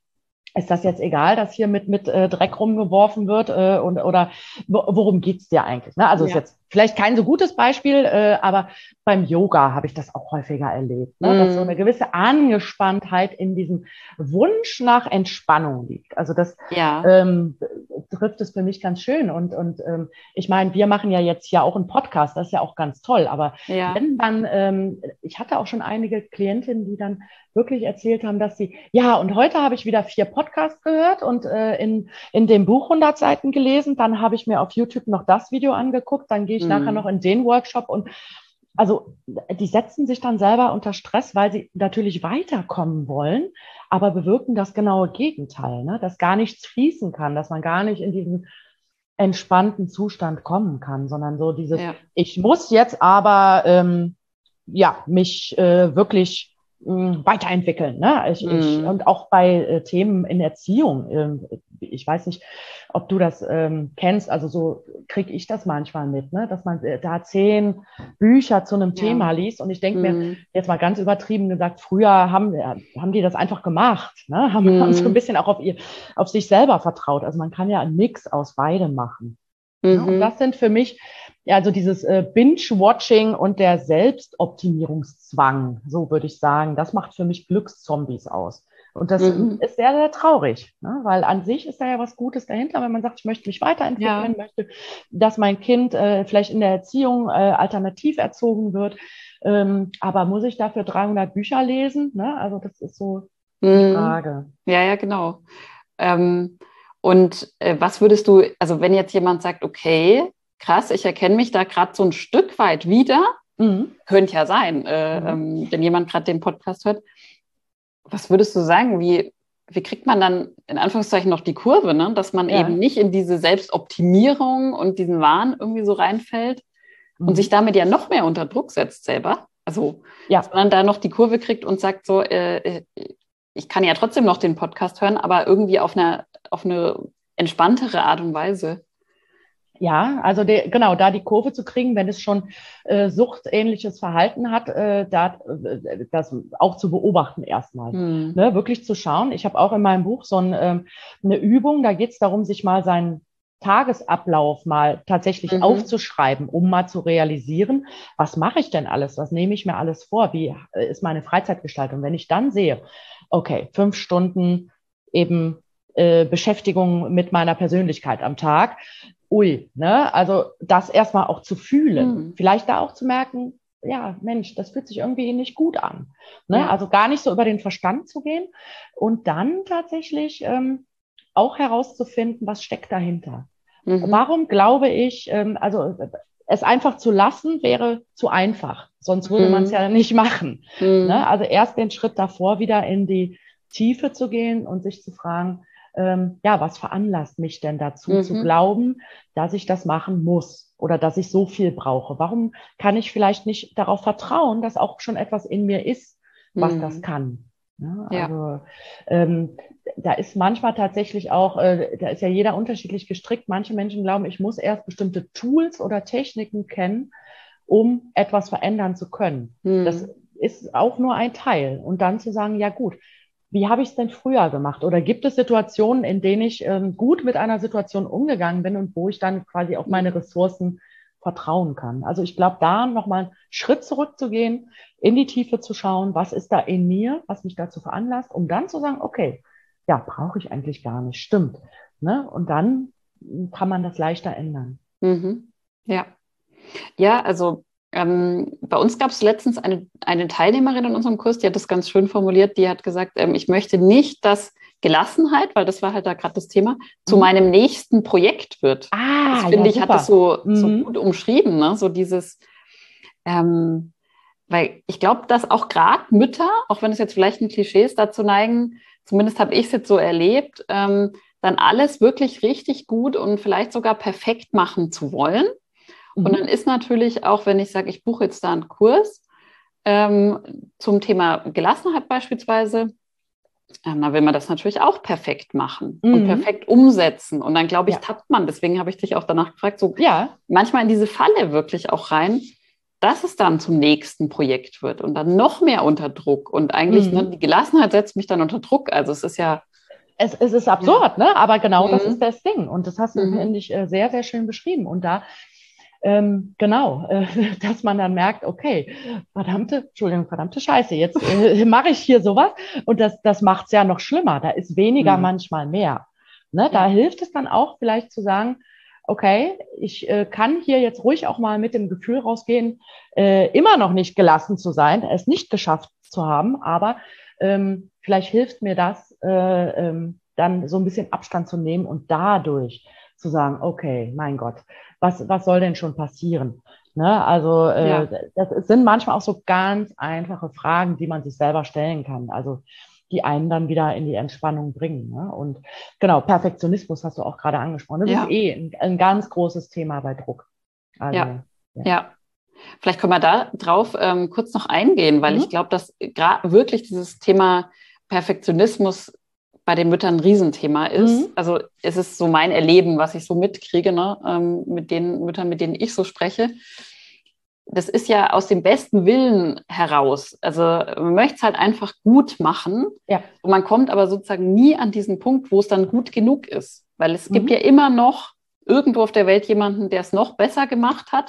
B: ist das jetzt egal, dass hier mit, mit äh, Dreck rumgeworfen wird äh, und, oder worum geht's dir eigentlich? Ne? Also ist
A: ja,
B: jetzt vielleicht kein so gutes Beispiel, äh, aber beim Yoga habe ich das auch häufiger erlebt, ne? Dass so eine
A: mhm,
B: gewisse Angespanntheit in diesem Wunsch nach Entspannung liegt. Also das
A: ja,
B: ähm, trifft es für mich ganz schön. Und, und ähm, ich meine, wir machen ja jetzt ja auch einen Podcast, das ist ja auch ganz toll. Aber
A: ja,
B: wenn dann, ähm, ich hatte auch schon einige Klientinnen, die dann wirklich erzählt haben, dass sie, ja, und heute habe ich wieder vier Podcasts gehört und äh, in, in dem Buch hundert Seiten gelesen, dann habe ich mir auf YouTube noch das Video angeguckt, dann gehe ich nachher noch
A: mhm,
B: in den Workshop und also die setzen sich dann selber unter Stress, weil sie natürlich weiterkommen wollen, aber bewirken das genaue Gegenteil, ne? Dass gar nichts fließen kann, dass man gar nicht in diesen entspannten Zustand kommen kann, sondern so dieses,
A: ja,
B: ich muss jetzt aber ähm, ja mich äh, wirklich mh, weiterentwickeln. Ne? Ich, ich,
A: mhm,
B: und auch bei äh, Themen in Erziehung. Ähm, ich weiß nicht, ob du das ähm, kennst. Also so kriege ich das manchmal mit, ne? Dass man äh, da zehn Bücher zu einem
A: ja,
B: Thema liest. Und ich denke mir,
A: mhm,
B: jetzt mal ganz übertrieben gesagt, früher haben, äh, haben die das einfach gemacht, ne? Haben, haben so ein
A: mhm,
B: bisschen auch auf, ihr, auf sich selber vertraut. Also man kann ja einen Mix aus beidem machen. Ne? Und
A: mhm,
B: das sind für mich, ja, also dieses äh, Binge-Watching und der Selbstoptimierungszwang, so würde ich sagen, das macht für mich Glückszombies aus. Und das
A: mhm,
B: ist sehr, sehr traurig, ne? Weil an sich ist da ja was Gutes dahinter, wenn man sagt, ich möchte mich weiterentwickeln,
A: ja,
B: möchte, dass mein Kind äh, vielleicht in der Erziehung äh, alternativ erzogen wird. Ähm, aber muss ich dafür dreihundert Bücher lesen? Ne? Also das ist so die
A: mhm,
B: Frage.
A: ja, ja, genau. Ähm, und äh, was würdest du, also wenn jetzt jemand sagt, okay, krass, ich erkenne mich da gerade so ein Stück weit wieder,
B: Mhm.
A: könnte ja sein, äh,
B: Mhm.
A: ähm, wenn jemand gerade den Podcast hört, was würdest du sagen, wie, wie kriegt man dann in Anführungszeichen noch die Kurve, ne? Dass man eben
B: Ja.
A: nicht in diese Selbstoptimierung und diesen Wahn irgendwie so reinfällt und sich
B: Mhm.
A: damit ja noch mehr unter Druck setzt selber? Also,
B: Ja.
A: sondern da noch die Kurve kriegt und sagt so, äh, ich kann ja trotzdem noch den Podcast hören, aber irgendwie auf eine, auf eine entspanntere Art und Weise.
B: Ja, also de, genau, da die Kurve zu kriegen, wenn es schon äh, suchtähnliches Verhalten hat, äh, da, äh, das auch zu beobachten erstmal.
A: Hm.
B: Ne, wirklich zu schauen. Ich habe auch in meinem Buch so ein, ähm, eine Übung, da geht es darum, sich mal seinen Tagesablauf mal tatsächlich
A: Mhm.
B: aufzuschreiben, um mal zu realisieren, was mache ich denn alles, was nehme ich mir alles vor, wie äh, ist meine Freizeitgestaltung. Wenn ich dann sehe, okay, fünf Stunden eben äh, Beschäftigung mit meiner Persönlichkeit am Tag. Ui, ne? Also das erstmal auch zu fühlen. Mhm. Vielleicht da auch zu merken, ja, Mensch, das fühlt sich irgendwie nicht gut an. Ne? Ja. Also gar nicht so über den Verstand zu gehen und dann tatsächlich ähm, auch herauszufinden, was steckt dahinter. Mhm. Warum glaube ich, ähm, also es einfach zu lassen, wäre zu einfach. Sonst würde mhm. man es ja nicht machen. Mhm. Ne? Also erst den Schritt davor, wieder in die Tiefe zu gehen und sich zu fragen, ähm, ja, was veranlasst mich denn dazu, mhm. zu glauben, dass ich das machen muss oder dass ich so viel brauche? Warum kann ich vielleicht nicht darauf vertrauen, dass auch schon etwas in mir ist, was mhm. das kann? Ja, ja. Also ähm, da ist manchmal tatsächlich auch, äh, da ist ja jeder unterschiedlich gestrickt. Manche Menschen glauben, ich muss erst bestimmte Tools oder Techniken kennen, um etwas verändern zu können. Mhm. Das ist auch nur ein Teil. Und dann zu sagen, ja gut, wie habe ich es denn früher gemacht? Oder gibt es Situationen, in denen ich ähm, gut mit einer Situation umgegangen bin und wo ich dann quasi auf meine Ressourcen vertrauen kann? Also ich glaube, da nochmal einen Schritt zurückzugehen, in die Tiefe zu schauen, was ist da in mir, was mich dazu veranlasst, um dann zu sagen, okay, ja, brauche ich eigentlich gar nicht, stimmt. Ne? Und dann kann man das leichter ändern.
A: Mhm. Ja. Ja, also ähm, bei uns gab es letztens eine, eine Teilnehmerin in unserem Kurs, die hat das ganz schön formuliert, die hat gesagt, ähm, ich möchte nicht, dass Gelassenheit, weil das war halt da gerade das Thema, mhm. zu meinem nächsten Projekt wird.
B: Ah,
A: das finde
B: ja,
A: ich,
B: super.
A: hat das so,
B: mhm.
A: so gut umschrieben, ne? So dieses, ähm, weil ich glaube, dass auch gerade Mütter, auch wenn es jetzt vielleicht ein Klischee ist, dazu neigen, zumindest habe ich es jetzt so erlebt, ähm, dann alles wirklich richtig gut und vielleicht sogar perfekt machen zu wollen. Und dann ist natürlich auch, wenn ich sage, ich buche jetzt da einen Kurs ähm, zum Thema Gelassenheit beispielsweise, ähm, dann will man das natürlich auch perfekt machen mhm. und perfekt umsetzen. Und dann, glaube ich, ja. tappt man, deswegen habe ich dich auch danach gefragt, so
B: ja.
A: manchmal in diese Falle wirklich auch rein, dass es dann zum nächsten Projekt wird und dann noch mehr unter Druck. Und eigentlich, mhm. ne, die Gelassenheit setzt mich dann unter Druck. Also es ist ja...
B: Es, es ist absurd, ja. ne? Aber genau mhm. das ist das Ding. Und das hast du, mhm. finde ich, sehr, sehr schön beschrieben. Und da Ähm, genau, äh, dass man dann merkt, okay, verdammte, Entschuldigung, verdammte Scheiße, jetzt äh, mache ich hier sowas und das, das macht es ja noch schlimmer. Da ist weniger mhm. manchmal mehr. Ne? Da ja. hilft es dann auch vielleicht zu sagen, okay, ich äh, kann hier jetzt ruhig auch mal mit dem Gefühl rausgehen, äh, immer noch nicht gelassen zu sein, es nicht geschafft zu haben, aber ähm, vielleicht hilft mir das, äh, ähm, dann so ein bisschen Abstand zu nehmen und dadurch zu sagen, okay, mein Gott, was, was soll denn schon passieren? Ne? Also äh, ja. das sind manchmal auch so ganz einfache Fragen, die man sich selber stellen kann, also die einen dann wieder in die Entspannung bringen. Ne? Und genau, Perfektionismus hast du auch gerade angesprochen. Das ja. ist eh ein, ein ganz großes Thema bei Druck. Also,
A: ja. ja, ja. Vielleicht können wir da drauf ähm, kurz noch eingehen, weil mhm. ich glaube, dass gerade wirklich dieses Thema Perfektionismus bei den Müttern ein Riesenthema ist. Mhm. Also es ist so mein Erleben, was ich so mitkriege, ne, ähm, mit den Müttern, mit denen ich so spreche. Das ist ja aus dem besten Willen heraus. Also man möchte es halt einfach gut machen.
B: Ja.
A: Und man kommt aber sozusagen nie an diesen Punkt, wo es dann gut genug ist. Weil es mhm. gibt ja immer noch irgendwo auf der Welt jemanden, der es noch besser gemacht hat.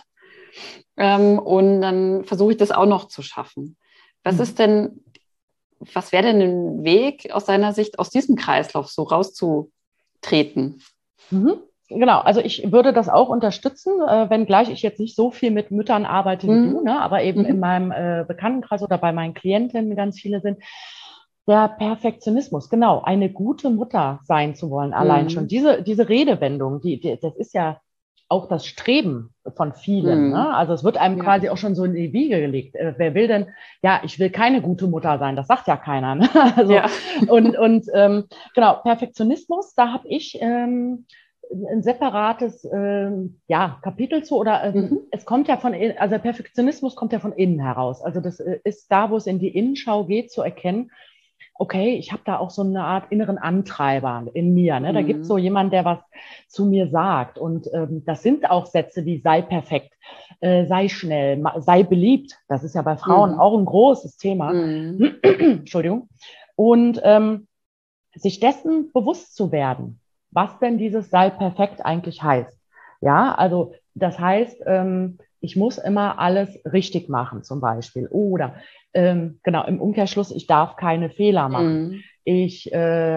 A: Ähm, und dann versuche ich das auch noch zu schaffen. Was mhm. ist denn... Was wäre denn ein Weg aus deiner Sicht, aus diesem Kreislauf so rauszutreten?
B: Mhm. Genau, also ich würde das auch unterstützen, äh, wenngleich ich jetzt nicht so viel mit Müttern arbeite wie mhm. du, ne? Aber eben mhm. in meinem äh, Bekanntenkreis oder bei meinen Klientinnen ganz viele sind. Der Perfektionismus, genau, eine gute Mutter sein zu wollen, allein mhm. schon. Diese, diese Redewendung, die, die, das ist ja auch das Streben von vielen. Mhm. Ne? Also es wird einem ja. quasi auch schon so in die Wiege gelegt. Äh, wer will denn, ja, ich will keine gute Mutter sein, das sagt ja keiner. Ne? Also, ja. Und, und ähm, genau, Perfektionismus, da habe ich ähm, ein separates ähm, ja, Kapitel zu. Oder äh, mhm. es kommt ja von, also Perfektionismus kommt ja von innen heraus. Also das ist da, wo es in die Innenschau geht, zu erkennen, okay, ich habe da auch so eine Art inneren Antreiber in mir. Ne? Da mhm. gibt es so jemanden, der was zu mir sagt. Und ähm, das sind auch Sätze wie sei perfekt, äh, sei schnell, sei beliebt. Das ist ja bei Frauen mhm. auch ein großes Thema. Mhm. Entschuldigung. Und ähm, sich dessen bewusst zu werden, was denn dieses sei perfekt eigentlich heißt. Ja, also das heißt, ähm, ich muss immer alles richtig machen zum Beispiel. Oder ähm, genau, im Umkehrschluss, ich darf keine Fehler machen. Mhm. Ich äh,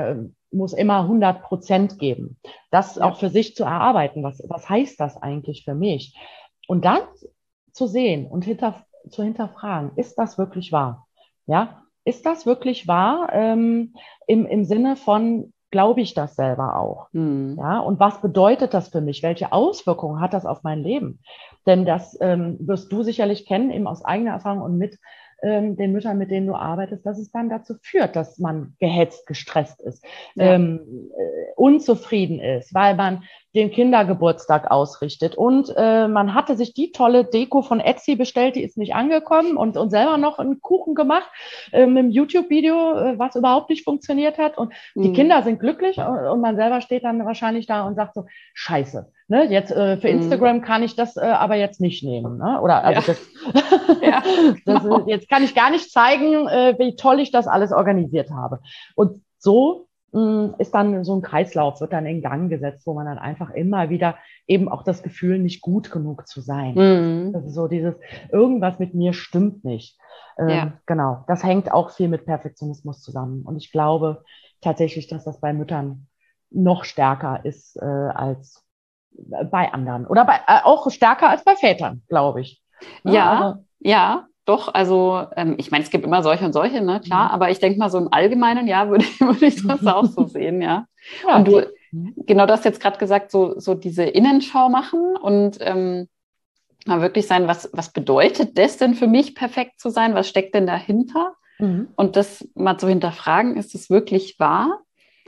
B: muss immer hundert Prozent geben. Das
A: Ja.
B: auch für sich zu erarbeiten, was, was heißt das eigentlich für mich? Und dann zu sehen und hinter, zu hinterfragen, ist das wirklich wahr? Ja, ist das wirklich wahr ähm, im, im Sinne von, glaube ich das selber auch?
A: Hm.
B: Ja, und was bedeutet das für mich? Welche Auswirkungen hat das auf mein Leben? Denn das ähm, wirst du sicherlich kennen, eben aus eigener Erfahrung und mit ähm, den Müttern, mit denen du arbeitest, dass es dann dazu führt, dass man gehetzt, gestresst ist,
A: Ja.
B: ähm, äh, unzufrieden ist, weil man den Kindergeburtstag ausrichtet und äh, man hatte sich die tolle Deko von Etsy bestellt, die ist nicht angekommen und, und selber noch einen Kuchen gemacht äh, mit einem YouTube-Video, äh, was überhaupt nicht funktioniert hat und die
A: Hm.
B: Kinder sind glücklich und, und man selber steht dann wahrscheinlich da und sagt so, scheiße, ne, jetzt äh, für Instagram kann ich das äh, aber jetzt nicht nehmen, ne? Oder also
A: Ja.
B: das,
A: Ja,
B: das
A: genau.
B: ist, jetzt kann ich gar nicht zeigen, äh, wie toll ich das alles organisiert habe. Und so mh, ist dann so ein Kreislauf, wird dann in Gang gesetzt, wo man dann einfach immer wieder eben auch das Gefühl, nicht gut genug zu sein.
A: Hm.
B: Das ist so dieses, irgendwas mit mir stimmt nicht. Ähm,
A: Ja.
B: Genau, das hängt auch viel mit Perfektionismus zusammen. Und ich glaube tatsächlich, dass das bei Müttern noch stärker ist äh, als bei anderen. Oder bei, äh, auch stärker als bei Vätern, glaube ich. Ne?
A: Ja,
B: Also,
A: ja, doch. Also ähm, ich meine, es gibt immer solche und solche, ne, klar.
B: Mhm.
A: Aber ich denke mal so im Allgemeinen, ja, würde ich, würde ich das auch so sehen, ja.
B: ja,
A: Und du,
B: die,
A: genau das jetzt gerade gesagt, so, so diese Innenschau machen und ähm, mal wirklich sein, was, was bedeutet das denn für mich, perfekt zu sein? Was steckt denn dahinter?
B: mhm.
A: Und das mal zu hinterfragen, ist es wirklich wahr?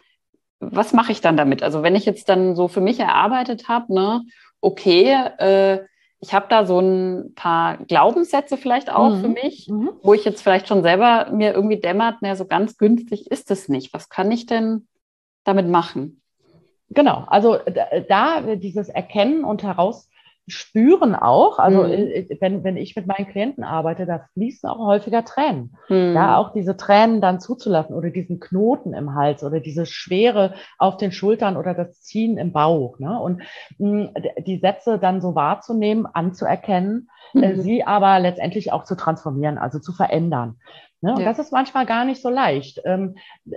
A: Was mache ich dann damit? Also wenn ich jetzt dann so für mich erarbeitet habe, ne, okay, äh, ich habe da so ein paar Glaubenssätze vielleicht auch für
B: Mhm.
A: mich,
B: Mhm.
A: wo ich jetzt vielleicht schon selber mir irgendwie dämmert, ne, so ganz günstig ist es nicht. Was kann ich denn damit machen?
B: Genau, also da, da dieses Erkennen und herausspüren auch, also
A: Mhm.
B: äh, wenn, wenn ich mit meinen Klienten arbeite, da fließen auch häufiger Tränen. Ja,
A: Mhm.
B: auch diese Tränen dann zuzulassen oder diesen Knoten im Hals oder diese Schwere auf den Schultern oder das Ziehen im Bauch. Ne? Und mh, die Sätze dann so wahrzunehmen, anzuerkennen, äh,
A: Mhm.
B: sie aber letztendlich auch zu transformieren, also zu verändern. Ne? Und
A: Ja.
B: das ist manchmal gar nicht so leicht. Ähm,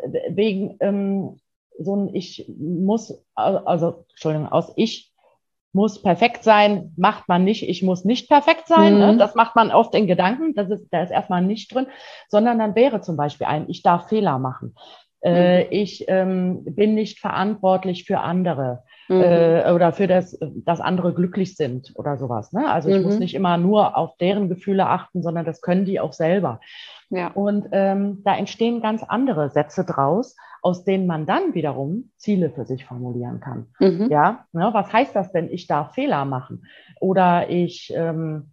B: wegen ähm, so ein Ich muss, also, Entschuldigung, aus Ich muss perfekt sein, macht man nicht, ich muss nicht perfekt sein. Ne?
A: Mhm.
B: Das macht man oft in Gedanken, das ist, da ist erstmal nicht drin, sondern dann wäre zum Beispiel ein, ich darf Fehler machen. Äh,
A: Mhm.
B: ich ähm, bin nicht verantwortlich für andere
A: Mhm.
B: äh, oder für das, dass andere glücklich sind oder sowas. Ne? Also ich muss
A: Mhm.
B: nicht immer nur auf deren Gefühle achten, sondern das können die auch selber.
A: Ja.
B: Und ähm, da entstehen ganz andere Sätze draus, aus denen man dann wiederum Ziele für sich formulieren kann.
A: Mhm.
B: Ja, ne, was heißt das denn? Ich darf Fehler machen oder ich ähm,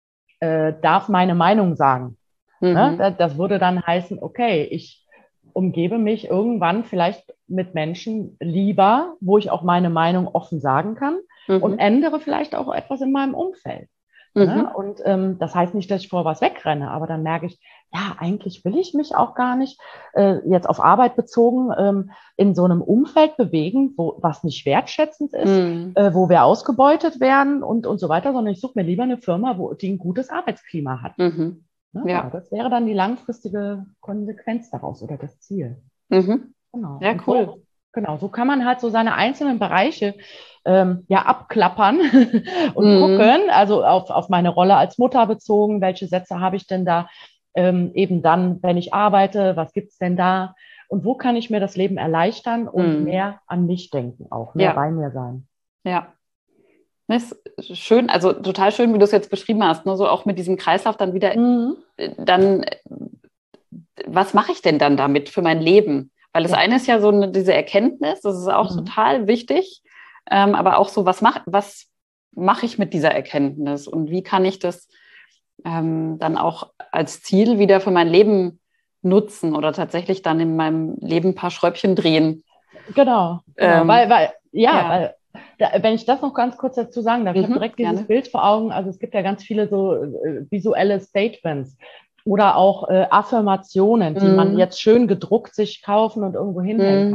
B: äh, darf meine Meinung sagen. Ne?
A: Mhm.
B: Das, das würde dann heißen, okay, ich umgebe mich irgendwann vielleicht mit Menschen lieber, wo ich auch meine Meinung offen sagen kann und
A: Mhm.
B: ändere vielleicht auch etwas in meinem Umfeld. Ne?
A: Mhm.
B: Und ähm, das heißt nicht, dass ich vor was wegrenne, aber dann merke ich, ja, eigentlich will ich mich auch gar nicht äh, jetzt auf Arbeit bezogen ähm, in so einem Umfeld bewegen, wo was nicht wertschätzend ist,
A: Mhm.
B: äh, wo wir ausgebeutet werden und, und so weiter, sondern ich suche mir lieber eine Firma, wo die ein gutes Arbeitsklima hat.
A: Mhm.
B: Ne? Ja,
A: Ja.
B: das wäre dann die langfristige Konsequenz daraus oder das Ziel.
A: Mhm.
B: Genau.
A: Ja,
B: Und
A: cool.
B: so, genau, so kann man halt so seine einzelnen Bereiche ähm, ja abklappern und
A: Mhm.
B: gucken, also auf, auf meine Rolle als Mutter bezogen, welche Sätze habe ich denn da ähm, eben dann, wenn ich arbeite, was gibt's denn da? Und wo kann ich mir das Leben erleichtern und
A: Mhm.
B: mehr an mich denken, auch mehr
A: Ja,
B: bei mir sein.
A: ja. Das ist schön, also total schön, wie du es jetzt beschrieben hast, ne? So auch mit diesem Kreislauf dann wieder,
B: Mhm.
A: äh, dann, äh, was mache ich denn dann damit für mein Leben? Weil das
B: Ja.
A: eine ist ja so eine, diese Erkenntnis, das ist auch
B: Mhm.
A: total wichtig, ähm, aber auch so, was mache was mach ich mit dieser Erkenntnis und wie kann ich das ähm, dann auch als Ziel wieder für mein Leben nutzen oder tatsächlich dann in meinem Leben ein paar Schräubchen drehen?
B: Genau, genau,
A: Ähm,
B: weil, weil, ja,
A: ja,
B: weil, da, wenn ich das noch ganz kurz dazu sagen darf, ich habe
A: mhm,
B: direkt dieses
A: gerne.
B: Bild vor Augen, also es gibt ja ganz viele so äh, visuelle Statements oder auch äh, Affirmationen, die man
A: Mhm.
B: jetzt schön gedruckt sich kaufen und irgendwo hinhängen
A: Mhm.
B: kann.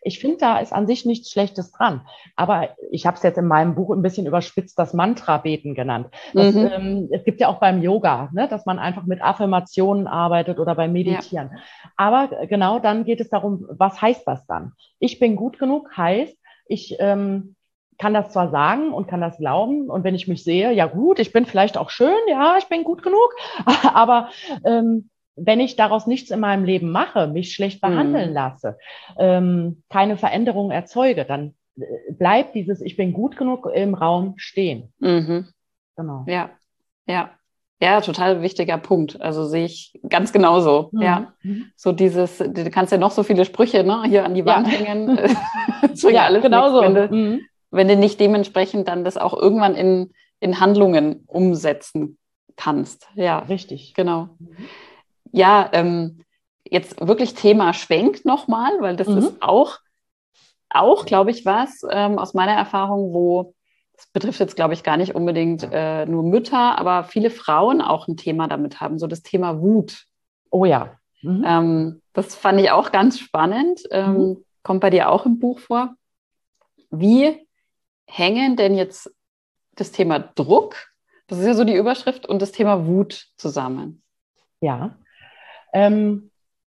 B: Ich finde, da ist an sich nichts Schlechtes dran. Aber ich habe es jetzt in meinem Buch ein bisschen überspitzt das Mantra-Beten genannt. Das,
A: Mhm.
B: ähm, es gibt ja auch beim Yoga, ne, dass man einfach mit Affirmationen arbeitet oder beim
A: Ja.
B: Meditieren. Aber genau dann geht es darum, was heißt das dann? Ich bin gut genug heißt, ich ähm, kann das zwar sagen und kann das glauben und wenn ich mich sehe, ja gut, ich bin vielleicht auch schön, ja, ich bin gut genug, aber ähm, wenn ich daraus nichts in meinem Leben mache, mich schlecht behandeln
A: Mhm.
B: lasse, ähm, keine Veränderung erzeuge, dann äh, bleibt dieses Ich bin gut genug im Raum stehen.
A: Mhm.
B: Genau.
A: Ja, ja. Ja, total wichtiger Punkt. Also sehe ich ganz genauso.
B: Mhm.
A: Ja.
B: Mhm.
A: So dieses, du kannst ja noch so viele Sprüche, ne, hier an die
B: Ja,
A: Wand hängen. Das bringt
B: ja,
A: alles
B: genau
A: nichts, wenn
B: so.
A: du,
B: Mhm.
A: wenn du nicht dementsprechend dann das auch irgendwann in, in Handlungen umsetzen kannst. Ja,
B: Richtig.
A: genau.
B: Mhm.
A: Ja, ähm, jetzt wirklich Thema Schwenk nochmal, weil das ist
B: Mhm.
A: auch, auch, glaube ich, was ähm, aus meiner Erfahrung, wo, das betrifft jetzt, glaube ich, gar nicht unbedingt äh, nur Mütter, aber viele Frauen auch ein Thema damit haben, so das Thema Wut.
B: Oh ja. Mhm.
A: Ähm, das fand ich auch ganz spannend.
B: Mhm.
A: Ähm, kommt bei dir auch im Buch vor. Wie hängen denn jetzt das Thema Druck, das ist ja so die Überschrift, und das Thema Wut zusammen?
B: Ja. Ähm,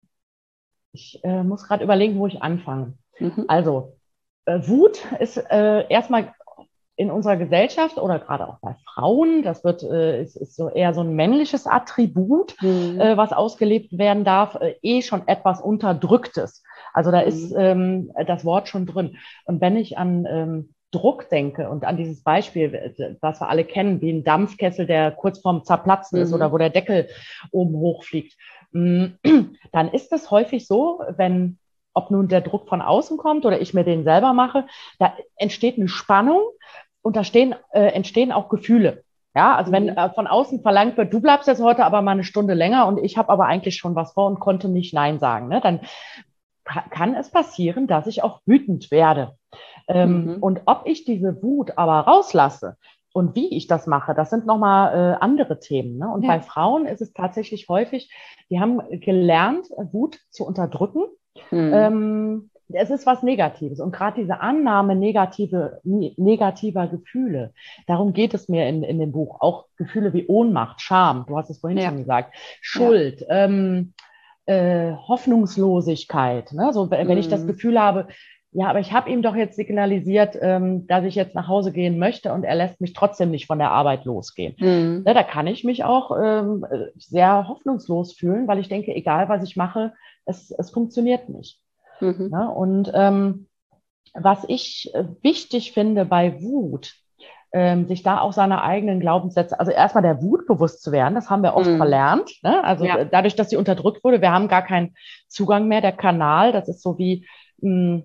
B: ich äh, muss gerade überlegen, wo ich anfange.
A: Mhm.
B: Also, äh, Wut ist äh, erstmal in unserer Gesellschaft oder gerade auch bei Frauen, das wird, äh, ist, ist so eher so ein männliches Attribut,
A: Mhm.
B: äh, was ausgelebt werden darf, äh, eh schon etwas Unterdrücktes. Also da ist
A: Mhm.
B: ähm, das Wort schon drin. Und wenn ich an ähm, Druck denke und an dieses Beispiel, was wir alle kennen, wie ein Dampfkessel, der kurz vorm Zerplatzen ist oder
A: Mhm.
B: wo der Deckel oben hochfliegt, dann ist es häufig so, wenn, ob nun der Druck von außen kommt oder ich mir den selber mache, da entsteht eine Spannung und da stehen, äh, entstehen auch Gefühle. Ja, also wenn
A: Mhm.
B: äh, von außen verlangt wird, du bleibst jetzt heute aber mal eine Stunde länger und ich habe aber eigentlich schon was vor und konnte nicht Nein sagen, ne? Dann kann es passieren, dass ich auch wütend werde. Ähm,
A: Mhm.
B: und ob ich diese Wut aber rauslasse und wie ich das mache, das sind nochmal äh, andere Themen. Ne? Und bei
A: Ja.
B: Frauen ist es tatsächlich häufig, die haben gelernt, Wut zu unterdrücken.
A: Mhm.
B: Ähm, es ist was Negatives. Und gerade diese Annahme negative, negativer Gefühle, darum geht es mir in, in dem Buch. Auch Gefühle wie Ohnmacht, Scham, du hast es vorhin schon
A: Ja.
B: gesagt,
A: Ja.
B: Schuld, ähm, äh, Hoffnungslosigkeit. Ne? So, wenn ich das
A: Mhm.
B: Gefühl habe, ja, aber ich habe ihm doch jetzt signalisiert, ähm, dass ich jetzt nach Hause gehen möchte und er lässt mich trotzdem nicht von der Arbeit losgehen.
A: Mhm.
B: Ne, da kann ich mich auch ähm, sehr hoffnungslos fühlen, weil ich denke, egal was ich mache, es, es funktioniert nicht.
A: Mhm.
B: Ne? Und ähm, was ich äh, wichtig finde bei Wut, ähm, sich da auch seine eigenen Glaubenssätze, also erstmal der Wut bewusst zu werden, das haben wir oft
A: Mhm.
B: verlernt. Ne? Also
A: Ja.
B: dadurch, dass sie unterdrückt wurde, wir haben gar keinen Zugang mehr. Der Kanal, das ist so wie mh,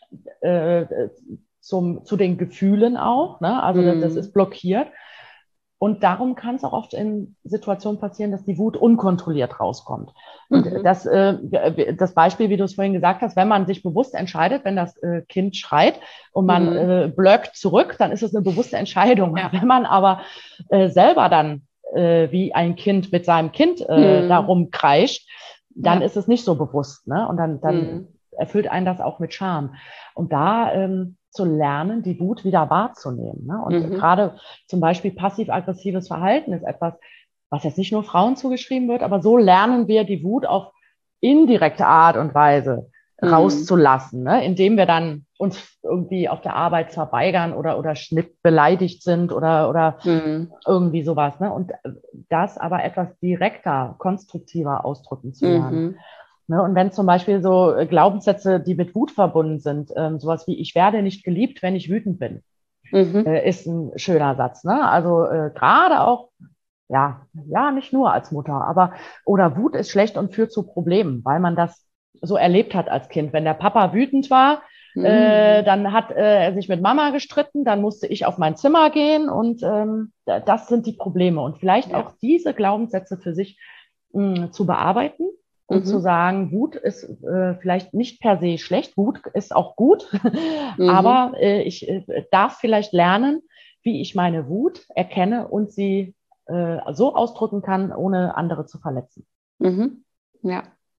B: äh, zum, zu den Gefühlen auch. Ne? Also das, das ist
A: Mhm.
B: blockiert. Und darum kann es auch oft in Situationen passieren, dass die Wut unkontrolliert rauskommt. Und
A: Mhm.
B: das, äh, das Beispiel, wie du es vorhin gesagt hast, wenn man sich bewusst entscheidet, wenn das äh, Kind schreit und man
A: Mhm.
B: äh, blöckt zurück, dann ist es eine bewusste Entscheidung.
A: Ja.
B: Wenn man aber äh, selber dann äh, wie ein Kind mit seinem Kind äh,
A: Mhm.
B: darum kreischt, dann
A: Ja.
B: ist es nicht so bewusst. Ne? Und dann, dann
A: Mhm.
B: erfüllt einen das auch mit Scham. Und da ähm, zu lernen, die Wut wieder wahrzunehmen. Ne? Und
A: Mhm.
B: gerade zum Beispiel passiv-aggressives Verhalten ist etwas, was jetzt nicht nur Frauen zugeschrieben wird, aber so lernen wir die Wut auf indirekte Art und Weise
A: Mhm.
B: rauszulassen, ne? Indem wir dann uns irgendwie auf der Arbeit verweigern oder, oder schnipp beleidigt sind oder, oder
A: Mhm.
B: irgendwie sowas. Ne? Und das aber etwas direkter, konstruktiver ausdrücken zu lernen.
A: Mhm.
B: Ne? Und wenn zum Beispiel so Glaubenssätze, die mit Wut verbunden sind, ähm, sowas wie ich werde nicht geliebt, wenn ich wütend bin,
A: Mhm.
B: äh, ist ein schöner Satz. Ne? Also äh, gerade auch, ja, ja, nicht nur als Mutter, aber oder Wut ist schlecht und führt zu Problemen, weil man das so erlebt hat als Kind. Wenn der Papa wütend war, äh,
A: Mhm.
B: dann hat äh, er sich mit Mama gestritten, dann musste ich auf mein Zimmer gehen und ähm, das sind die Probleme. Und vielleicht auch
A: Ja.
B: diese Glaubenssätze für sich mh, zu bearbeiten und zu
A: Mhm.
B: sagen, Wut ist äh, vielleicht nicht per se schlecht, Wut ist auch gut,
A: Mhm.
B: aber äh, ich äh, darf vielleicht lernen, wie ich meine Wut erkenne und sie äh, so ausdrücken kann, ohne andere zu verletzen.
A: Mhm. Ja.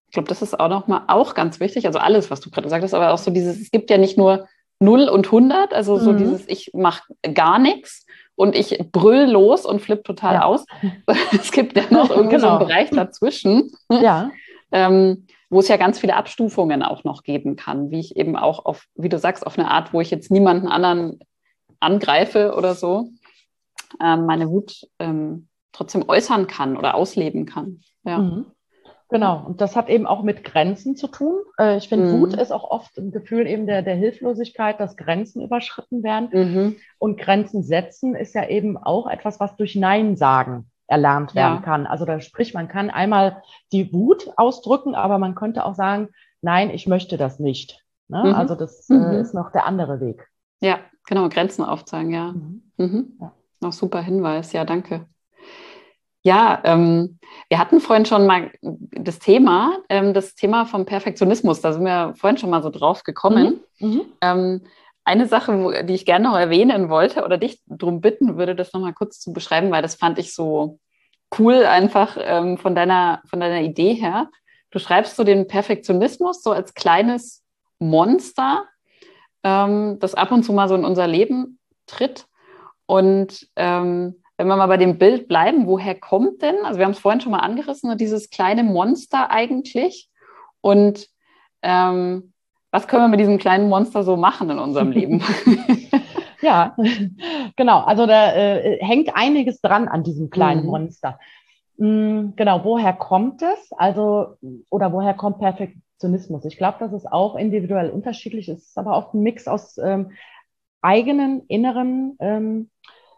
A: Ich glaube, das ist auch nochmal auch ganz wichtig. Also alles, was du gerade gesagt hast, aber auch so dieses, es gibt ja nicht nur null und hundert, also so
B: Mhm.
A: dieses, ich mache gar nichts und ich brüll los und flippe total
B: Ja.
A: aus. Es gibt ja noch irgendwie so einen
B: Genau.
A: Bereich dazwischen,
B: Ja.
A: ähm, wo es ja ganz viele Abstufungen auch noch geben kann, wie ich eben auch auf, wie du sagst, auf eine Art, wo ich jetzt niemanden anderen angreife oder so, ähm, meine Wut ähm, trotzdem äußern kann oder ausleben kann. Ja.
B: Mhm. Genau, und das hat eben auch mit Grenzen zu tun. Äh, ich finde, Wut
A: Mhm.
B: ist auch oft ein Gefühl eben der, der Hilflosigkeit, dass Grenzen überschritten werden.
A: Mhm.
B: Und Grenzen setzen ist ja eben auch etwas, was durch Nein sagen erlernt werden
A: Ja.
B: kann. Also da sprich, man kann einmal die Wut ausdrücken, aber man könnte auch sagen, nein, ich möchte das nicht. Ne?
A: Mhm.
B: Also das
A: Mhm.
B: äh, ist noch der andere Weg.
A: Ja, genau, Grenzen aufzeigen, ja.
B: Mhm.
A: Mhm.
B: Ja.
A: Noch super Hinweis, ja, danke. Ja, ähm, wir hatten vorhin schon mal das Thema, ähm, das Thema vom Perfektionismus, da sind wir vorhin schon mal so drauf gekommen.
B: Mhm. Mhm.
A: Ähm, eine Sache, wo, die ich gerne noch erwähnen wollte oder dich darum bitten würde, das nochmal kurz zu beschreiben, weil das fand ich so cool einfach ähm, von deiner, von deiner Idee her. Du schreibst so den Perfektionismus so als kleines Monster, ähm, das ab und zu mal so in unser Leben tritt. Und ähm, wenn wir mal bei dem Bild bleiben, woher kommt denn, also wir haben es vorhin schon mal angerissen, ne, dieses kleine Monster eigentlich. Und ähm, was können wir mit diesem kleinen Monster so machen in unserem Leben?
B: Ja, genau. Also da äh, hängt einiges dran an diesem kleinen
A: Mhm.
B: Monster. Mm, genau, woher kommt es? Also, oder woher kommt Perfektionismus? Ich glaube, dass es auch individuell unterschiedlich ist. Es ist aber oft ein Mix aus ähm, eigenen inneren ähm,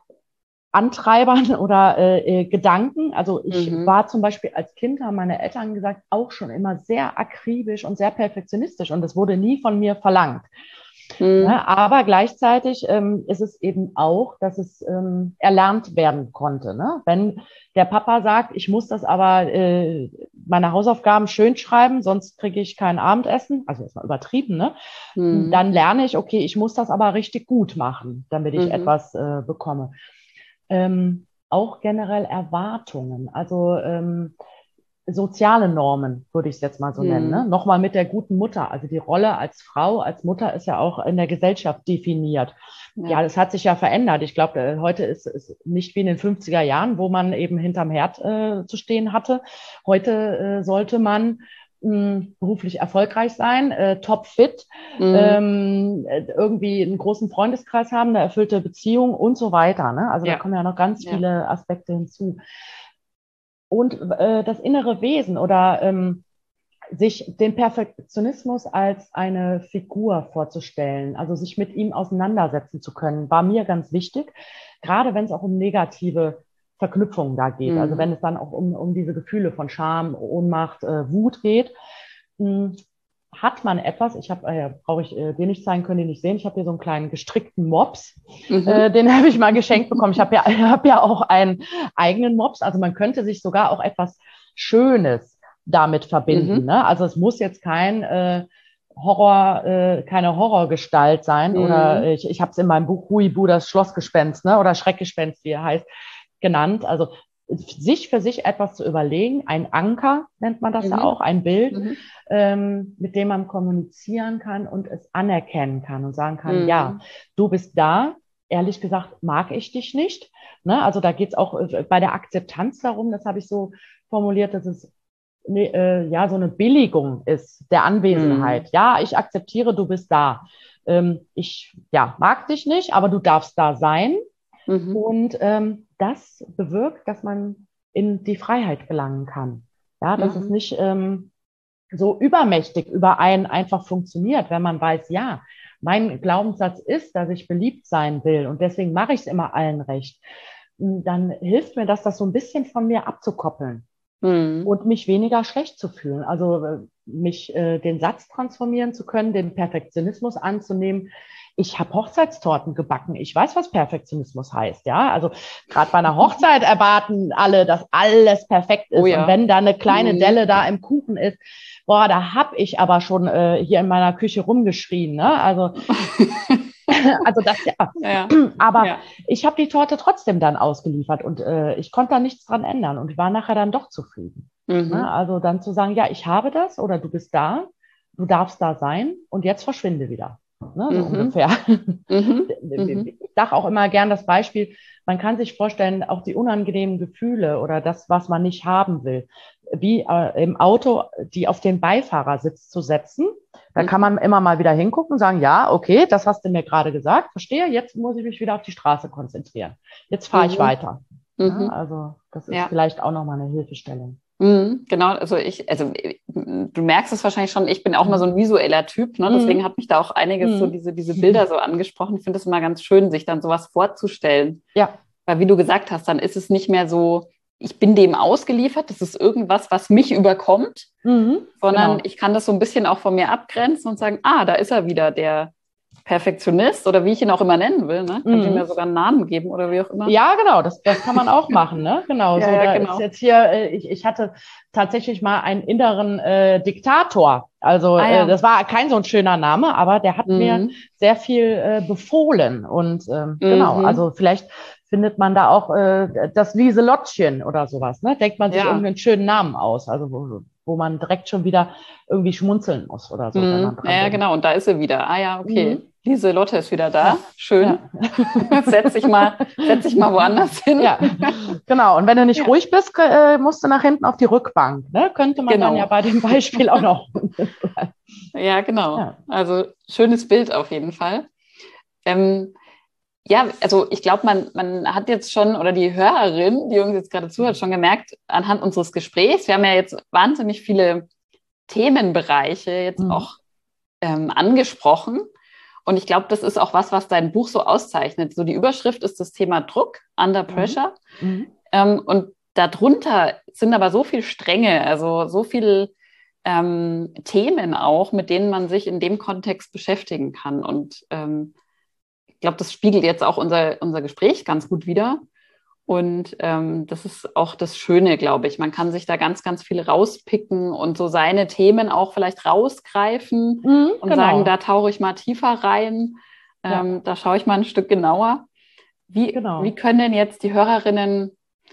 B: Antreibern oder äh, äh, Gedanken. Also ich
A: Mhm.
B: war zum Beispiel als Kind, haben meine Eltern gesagt, auch schon immer sehr akribisch und sehr perfektionistisch und das wurde nie von mir verlangt.
A: Mhm.
B: Ne? Aber gleichzeitig ähm, ist es eben auch, dass es ähm, erlernt werden konnte. Ne? Wenn der Papa sagt, ich muss das aber äh, meine Hausaufgaben schön schreiben, sonst kriege ich kein Abendessen, also ist mal übertrieben, ne?
A: Mhm.
B: Dann lerne ich, okay, ich muss das aber richtig gut machen, damit ich
A: Mhm.
B: etwas äh, bekomme. Ähm, auch generell Erwartungen, also ähm, soziale Normen, würde ich es jetzt mal so nennen. Ne?
A: Mhm.
B: Nochmal mit der guten Mutter. Also die Rolle als Frau, als Mutter ist ja auch in der Gesellschaft definiert. Ja,
A: Ja.
B: das hat sich ja verändert. Ich glaube, äh, heute ist es nicht wie in den fünfziger Jahren, wo man eben hinterm Herd äh, zu stehen hatte. Heute äh, sollte man mh, beruflich erfolgreich sein, äh, topfit,
A: Mhm.
B: ähm, äh, irgendwie einen großen Freundeskreis haben, eine erfüllte Beziehung und so weiter. Ne? Also da
A: Ja.
B: kommen ja noch ganz
A: Ja.
B: viele Aspekte hinzu. Und äh, das innere Wesen oder ähm, sich den Perfektionismus als eine Figur vorzustellen, also sich mit ihm auseinandersetzen zu können, war mir ganz wichtig, gerade wenn es auch um negative Verknüpfungen da geht. Also
A: Mhm.
B: wenn es dann auch um, um diese Gefühle von Scham, Ohnmacht, äh, Wut geht, mh, hat man etwas, ich habe, äh, brauche ich äh, dir nicht zeigen, können die nicht sehen, ich habe hier so einen kleinen gestrickten Mops, äh,
A: Mhm.
B: den habe ich mal geschenkt bekommen. Ich habe ja, hab ja auch einen eigenen Mops, also man könnte sich sogar auch etwas Schönes damit verbinden.
A: Mhm.
B: Ne? Also es muss jetzt kein äh, Horror, äh, keine Horrorgestalt sein oder
A: Mhm.
B: ich, ich habe es in meinem Buch Huibu, das Schlossgespenst, ne? Oder Schreckgespenst, wie er heißt, genannt. Also sich für sich etwas zu überlegen, ein Anker nennt man das ja
A: Mhm.
B: auch, ein Bild,
A: Mhm.
B: ähm, mit dem man kommunizieren kann und es anerkennen kann und sagen kann, ja,
A: Mhm.
B: du bist da. Ehrlich gesagt mag ich dich nicht. Ne? Also da geht es auch äh, bei der Akzeptanz darum, das habe ich so formuliert, dass es ne, äh, ja so eine Billigung ist der
A: Mhm.
B: Anwesenheit. Ja, ich akzeptiere, du bist da. Ähm, ich ja, mag dich nicht, aber du darfst da sein.
A: Mhm.
B: Und ähm, das bewirkt, dass man in die Freiheit gelangen kann. Ja, dass es
A: Mhm.
B: nicht ähm, so übermächtig über einen einfach funktioniert, wenn man weiß, ja, mein Glaubenssatz ist, dass ich beliebt sein will und deswegen mache ich es immer allen recht. Dann hilft mir das, das so ein bisschen von mir abzukoppeln
A: Mhm.
B: und mich weniger schlecht zu fühlen. Also äh, mich äh, den Satz transformieren zu können, den Perfektionismus anzunehmen. Ich habe Hochzeitstorten gebacken. Ich weiß, was Perfektionismus heißt. Ja, also gerade bei einer Hochzeit erwarten alle, dass alles perfekt
A: Oh
B: ist. Und
A: ja.
B: wenn da eine kleine
A: Mhm.
B: Delle da im Kuchen ist, boah, da hab ich aber schon äh, hier in meiner Küche rumgeschrien. Ne? Also also das ja.
A: Ja.
B: Aber
A: Ja.
B: ich habe die Torte trotzdem dann ausgeliefert und äh, ich konnte da nichts dran ändern und war nachher dann doch zufrieden.
A: Mhm.
B: Ne? Also dann zu sagen, ja, ich habe das oder du bist da, du darfst da sein und jetzt verschwinde wieder. Ne? So
A: Mhm.
B: ungefähr.
A: Mhm. Mhm.
B: Ich sage auch immer gern das Beispiel, man kann sich vorstellen, auch die unangenehmen Gefühle oder das, was man nicht haben will, wie äh, im Auto, die auf den Beifahrersitz zu setzen. Da kann man immer mal wieder hingucken und sagen, ja, okay, das hast du mir gerade gesagt, verstehe, jetzt muss ich mich wieder auf die Straße konzentrieren. Jetzt fahre ich
A: Mhm.
B: weiter. Ja,
A: Mhm.
B: also das ist
A: Ja.
B: vielleicht auch nochmal eine Hilfestellung.
A: Mhm, genau, also ich, also äh, du merkst es wahrscheinlich schon, ich bin auch mal so ein visueller Typ, ne? Deswegen
B: Mhm.
A: hat mich da auch einiges so
B: Mhm.
A: diese, diese Bilder so angesprochen. Ich finde es immer ganz schön, sich dann sowas vorzustellen.
B: Ja.
A: Weil wie du gesagt hast, dann ist es nicht mehr so, ich bin dem ausgeliefert, das ist irgendwas, was mich überkommt,
B: Mhm.
A: sondern
B: Genau.
A: ich kann das so ein bisschen auch von mir abgrenzen und sagen, ah, da ist er wieder, der Perfektionist oder wie ich ihn auch immer nennen will, ne? Könnte ihm ja
B: Mhm.
A: sogar einen Namen geben oder wie auch immer.
B: Ja, genau, das, das kann man auch machen, ne? Genau,
A: Ja,
B: so
A: ja,
B: da ist
A: genau.
B: jetzt hier, äh, ich, ich hatte tatsächlich mal einen inneren äh, Diktator. Also
A: Ah
B: äh,
A: ja.
B: das war kein so ein schöner Name, aber der hat mir
A: Mhm.
B: sehr viel äh, befohlen. Und ähm, genau,
A: Mhm.
B: also vielleicht findet man da auch äh, das Lieselottchen oder sowas, ne? Denkt man sich
A: Ja.
B: irgendeinen schönen Namen aus, also wo, wo man direkt schon wieder irgendwie schmunzeln muss oder so, wenn man
A: Mhm. Ja,
B: dran
A: ja,
B: denkt.
A: genau. Und da ist sie wieder. Ah ja, okay.
B: Mhm.
A: Lieselotte ist wieder da.
B: Ja,
A: Schön.
B: ja.
A: Setz dich mal, setz dich mal woanders hin.
B: Ja, genau. Und wenn du nicht
A: Ja,
B: ruhig bist, äh, musst du nach hinten auf die Rückbank. Ne? Könnte man dann ja
A: genau.
B: bei dem Beispiel auch noch.
A: Ja, genau.
B: Ja.
A: Also schönes Bild auf jeden Fall. Ähm, ja, also ich glaube, man, man hat jetzt schon, oder die Hörerin, die uns jetzt gerade zuhört, schon gemerkt, anhand unseres Gesprächs, wir haben ja jetzt wahnsinnig viele Themenbereiche jetzt
B: Mhm.
A: auch ähm, angesprochen. Und ich glaube, das ist auch was, was dein Buch so auszeichnet. So die Überschrift ist das Thema Druck, Under
B: Mhm.
A: Pressure.
B: Mhm.
A: Ähm, und darunter sind aber so viele Stränge, also so viele ähm, Themen auch, mit denen man sich in dem Kontext beschäftigen kann. Und ähm, ich glaube, das spiegelt jetzt auch unser, unser Gespräch ganz gut wider. Und ähm, das ist auch das Schöne, glaube ich. Man kann sich da ganz, ganz viel rauspicken und so seine Themen auch vielleicht rausgreifen
B: Mhm.
A: und sagen, da
B: Genau.
A: tauche ich mal tiefer rein,
B: Ja,
A: ähm, da schaue ich mal ein Stück genauer. Wie, wie
B: genau.
A: können denn jetzt die Hörerinnen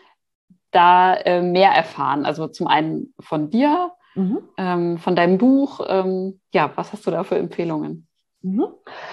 A: da äh, mehr erfahren? Also zum einen von dir,
B: Mhm.
A: ähm, von deinem Buch. Ähm, ja, was hast du da für Empfehlungen?
B: Mhm.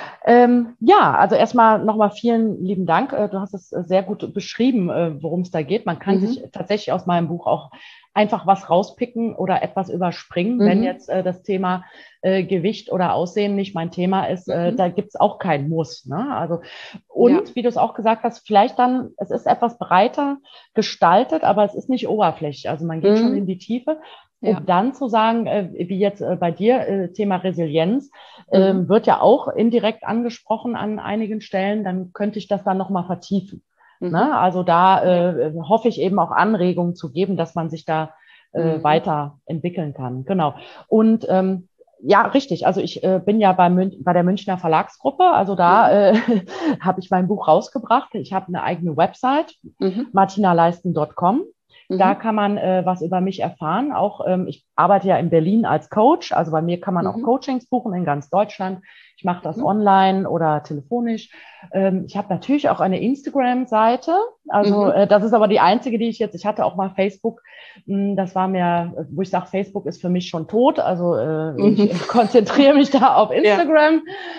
B: Ähm, ja, also erstmal nochmal vielen lieben Dank. Äh, Du hast es äh, sehr gut beschrieben, äh, worum es da geht. Man kann sich
A: Mhm.
B: tatsächlich aus meinem Buch auch einfach was rauspicken oder etwas überspringen, wenn
A: Mhm.
B: jetzt äh, das Thema äh, Gewicht oder Aussehen nicht mein Thema ist. Äh, da
A: Mhm.
B: gibt's auch kein Muss. Ne? Also,
A: Ja.
B: und wie du es auch gesagt hast, vielleicht dann, es ist etwas breiter gestaltet, aber es ist nicht oberflächlich. Also man geht schon in
A: Mhm.
B: die Tiefe. Um
A: Ja.
B: dann zu sagen, äh, wie jetzt äh, bei dir, äh, Thema Resilienz, ähm,
A: Mhm.
B: wird ja auch indirekt angesprochen an einigen Stellen, dann könnte ich das dann nochmal vertiefen. Ne?
A: Mhm.
B: Also da
A: Ja.
B: äh, hoffe ich eben auch Anregungen zu geben, dass man sich da äh,
A: Mhm.
B: weiterentwickeln kann. Genau. Und ähm, ja, richtig. Also ich äh, bin ja bei, Mün bei der Münchner Verlagsgruppe. Also da
A: Mhm.
B: äh, habe ich mein Buch rausgebracht. Ich habe eine eigene Website,
A: Mhm.
B: martinaleisten Punkt com. Da
A: Mhm.
B: kann man äh, was über mich erfahren. Auch ähm, ich arbeite ja in Berlin als Coach. Also bei mir kann man auch
A: Mhm.
B: Coachings buchen in ganz Deutschland. Ich mache das
A: Mhm.
B: online oder telefonisch. Ähm, ich habe natürlich auch eine Instagram-Seite. Also
A: Mhm.
B: äh, das ist aber die einzige, die ich jetzt. Ich hatte auch mal Facebook. Mh, Das war mir, wo ich sage, Facebook ist für mich schon tot. Also äh, ich
A: Mhm.
B: konzentriere mich da auf
A: Ja.
B: Instagram.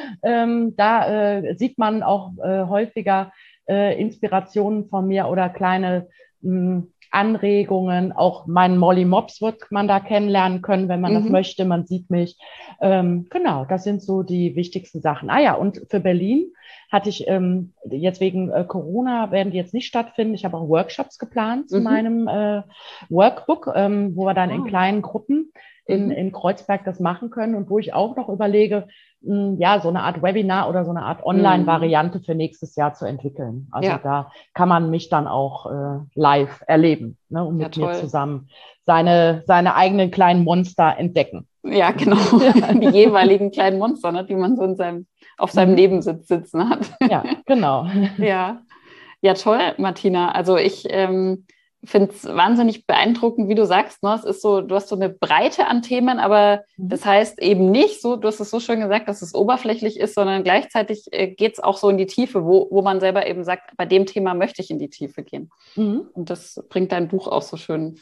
B: Ähm, da äh, sieht man auch äh, häufiger äh, Inspirationen von mir oder kleine mh, Anregungen. Auch meinen Molly Mops wird man da kennenlernen können, wenn man das
A: Mhm.
B: möchte. Man sieht mich. Ähm, genau, das sind so die wichtigsten Sachen. Ah ja, und für Berlin hatte ich ähm, jetzt wegen äh, Corona werden die jetzt nicht stattfinden. Ich habe auch Workshops geplant zu
A: Mhm.
B: meinem äh, Workbook, ähm, wo wir dann in
A: Ah.
B: kleinen Gruppen in,
A: Mhm.
B: in Kreuzberg das machen können und wo ich auch noch überlege, mh, ja, so eine Art Webinar oder so eine Art
A: Mhm.
B: Online-Variante für nächstes Jahr zu entwickeln. Also
A: Ja.
B: da kann man mich dann auch äh, live erleben, ne, und
A: Ja,
B: mit mir
A: toll.
B: zusammen seine, seine eigenen kleinen Monster entdecken.
A: Ja, genau.
B: Ja.
A: Die jeweiligen kleinen Monster, ne, die man so in seinem, auf seinem
B: Mhm.
A: Nebensitz sitzen hat.
B: Ja, genau.
A: Ja. Ja, toll, Martina. Also ich ähm, finde es wahnsinnig beeindruckend, wie du sagst. Ne? Es ist so, du hast so eine Breite an Themen, aber
B: Mhm.
A: das heißt eben nicht so, du hast es so schön gesagt, dass es oberflächlich ist, sondern gleichzeitig äh, geht es auch so in die Tiefe, wo, wo man selber eben sagt, bei dem Thema möchte ich in die Tiefe gehen.
B: Mhm.
A: Und das bringt dein Buch auch so schön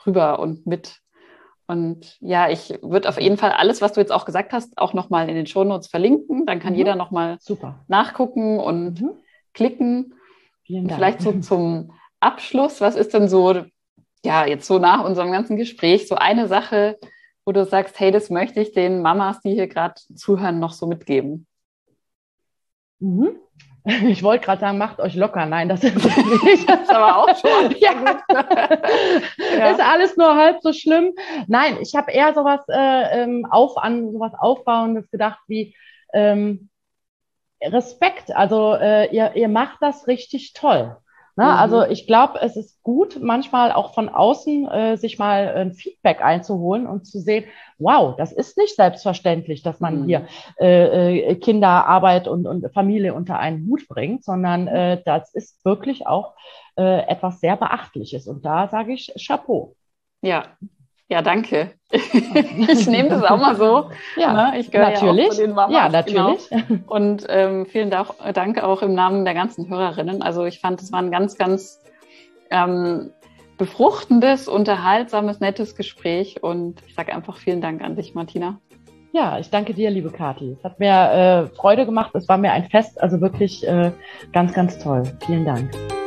A: rüber und mit. Und ja, ich würde auf jeden Fall alles, was du jetzt auch gesagt hast, auch nochmal in den Shownotes verlinken. Dann kann mhm. jeder nochmal nachgucken und mhm. klicken.
B: Vielen Dank.
A: Vielleicht so zum Abschluss, was ist denn so, ja, jetzt so nach unserem ganzen Gespräch, so eine Sache, wo du sagst, hey, das möchte ich den Mamas, die hier gerade zuhören, noch so mitgeben?
B: Mhm. Ich wollte gerade sagen, macht euch locker. Nein, das ist nicht.
A: Das ist aber auch schon.
B: Ja. Ja. Ist alles nur halb so schlimm. Nein, ich habe eher sowas äh, auf, an sowas Aufbauendes gedacht wie ähm, Respekt. Also äh, ihr, ihr macht das richtig toll. Ne? Mhm. Also ich glaube, es ist gut, manchmal auch von außen äh, sich mal ein Feedback einzuholen und zu sehen, wow, das ist nicht selbstverständlich, dass man mhm. hier äh, Kinder, Arbeit und, und Familie unter einen Hut bringt, sondern äh, das ist wirklich auch äh, etwas sehr Beachtliches. Und da sage ich Chapeau.
A: Ja. Ja, danke. Ich nehme das auch mal so.
B: Ja,
A: ne? Ich gehöre
B: natürlich.
A: Ja, auch zu den Mamas,
B: ja, natürlich.
A: Genau. Und ähm, vielen Dank auch im Namen der ganzen Hörerinnen. Also ich fand, es war ein ganz, ganz ähm, befruchtendes, unterhaltsames, nettes Gespräch. Und ich sage einfach vielen Dank an dich, Martina.
B: Ja, ich danke dir, liebe Kathi. Es hat mir äh, Freude gemacht. Es war mir ein Fest. Also wirklich äh, ganz, ganz toll. Vielen Dank.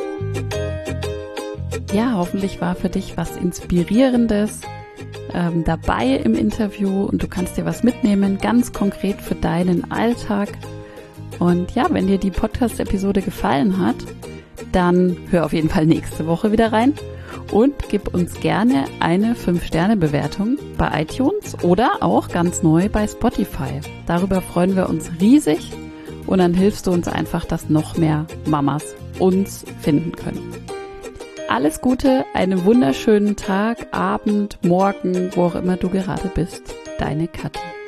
A: Ja, hoffentlich war für dich was Inspirierendes ähm, dabei im Interview und du kannst dir was mitnehmen, ganz konkret für deinen Alltag. Und ja, wenn dir die Podcast-Episode gefallen hat, dann hör auf jeden Fall nächste Woche wieder rein und gib uns gerne eine fünf Sterne Bewertung bei iTunes oder auch ganz neu bei Spotify. Darüber freuen wir uns riesig und dann hilfst du uns einfach, dass noch mehr Mamas uns finden können. Alles Gute, einen wunderschönen Tag, Abend, Morgen, wo auch immer du gerade bist. Deine Kathi.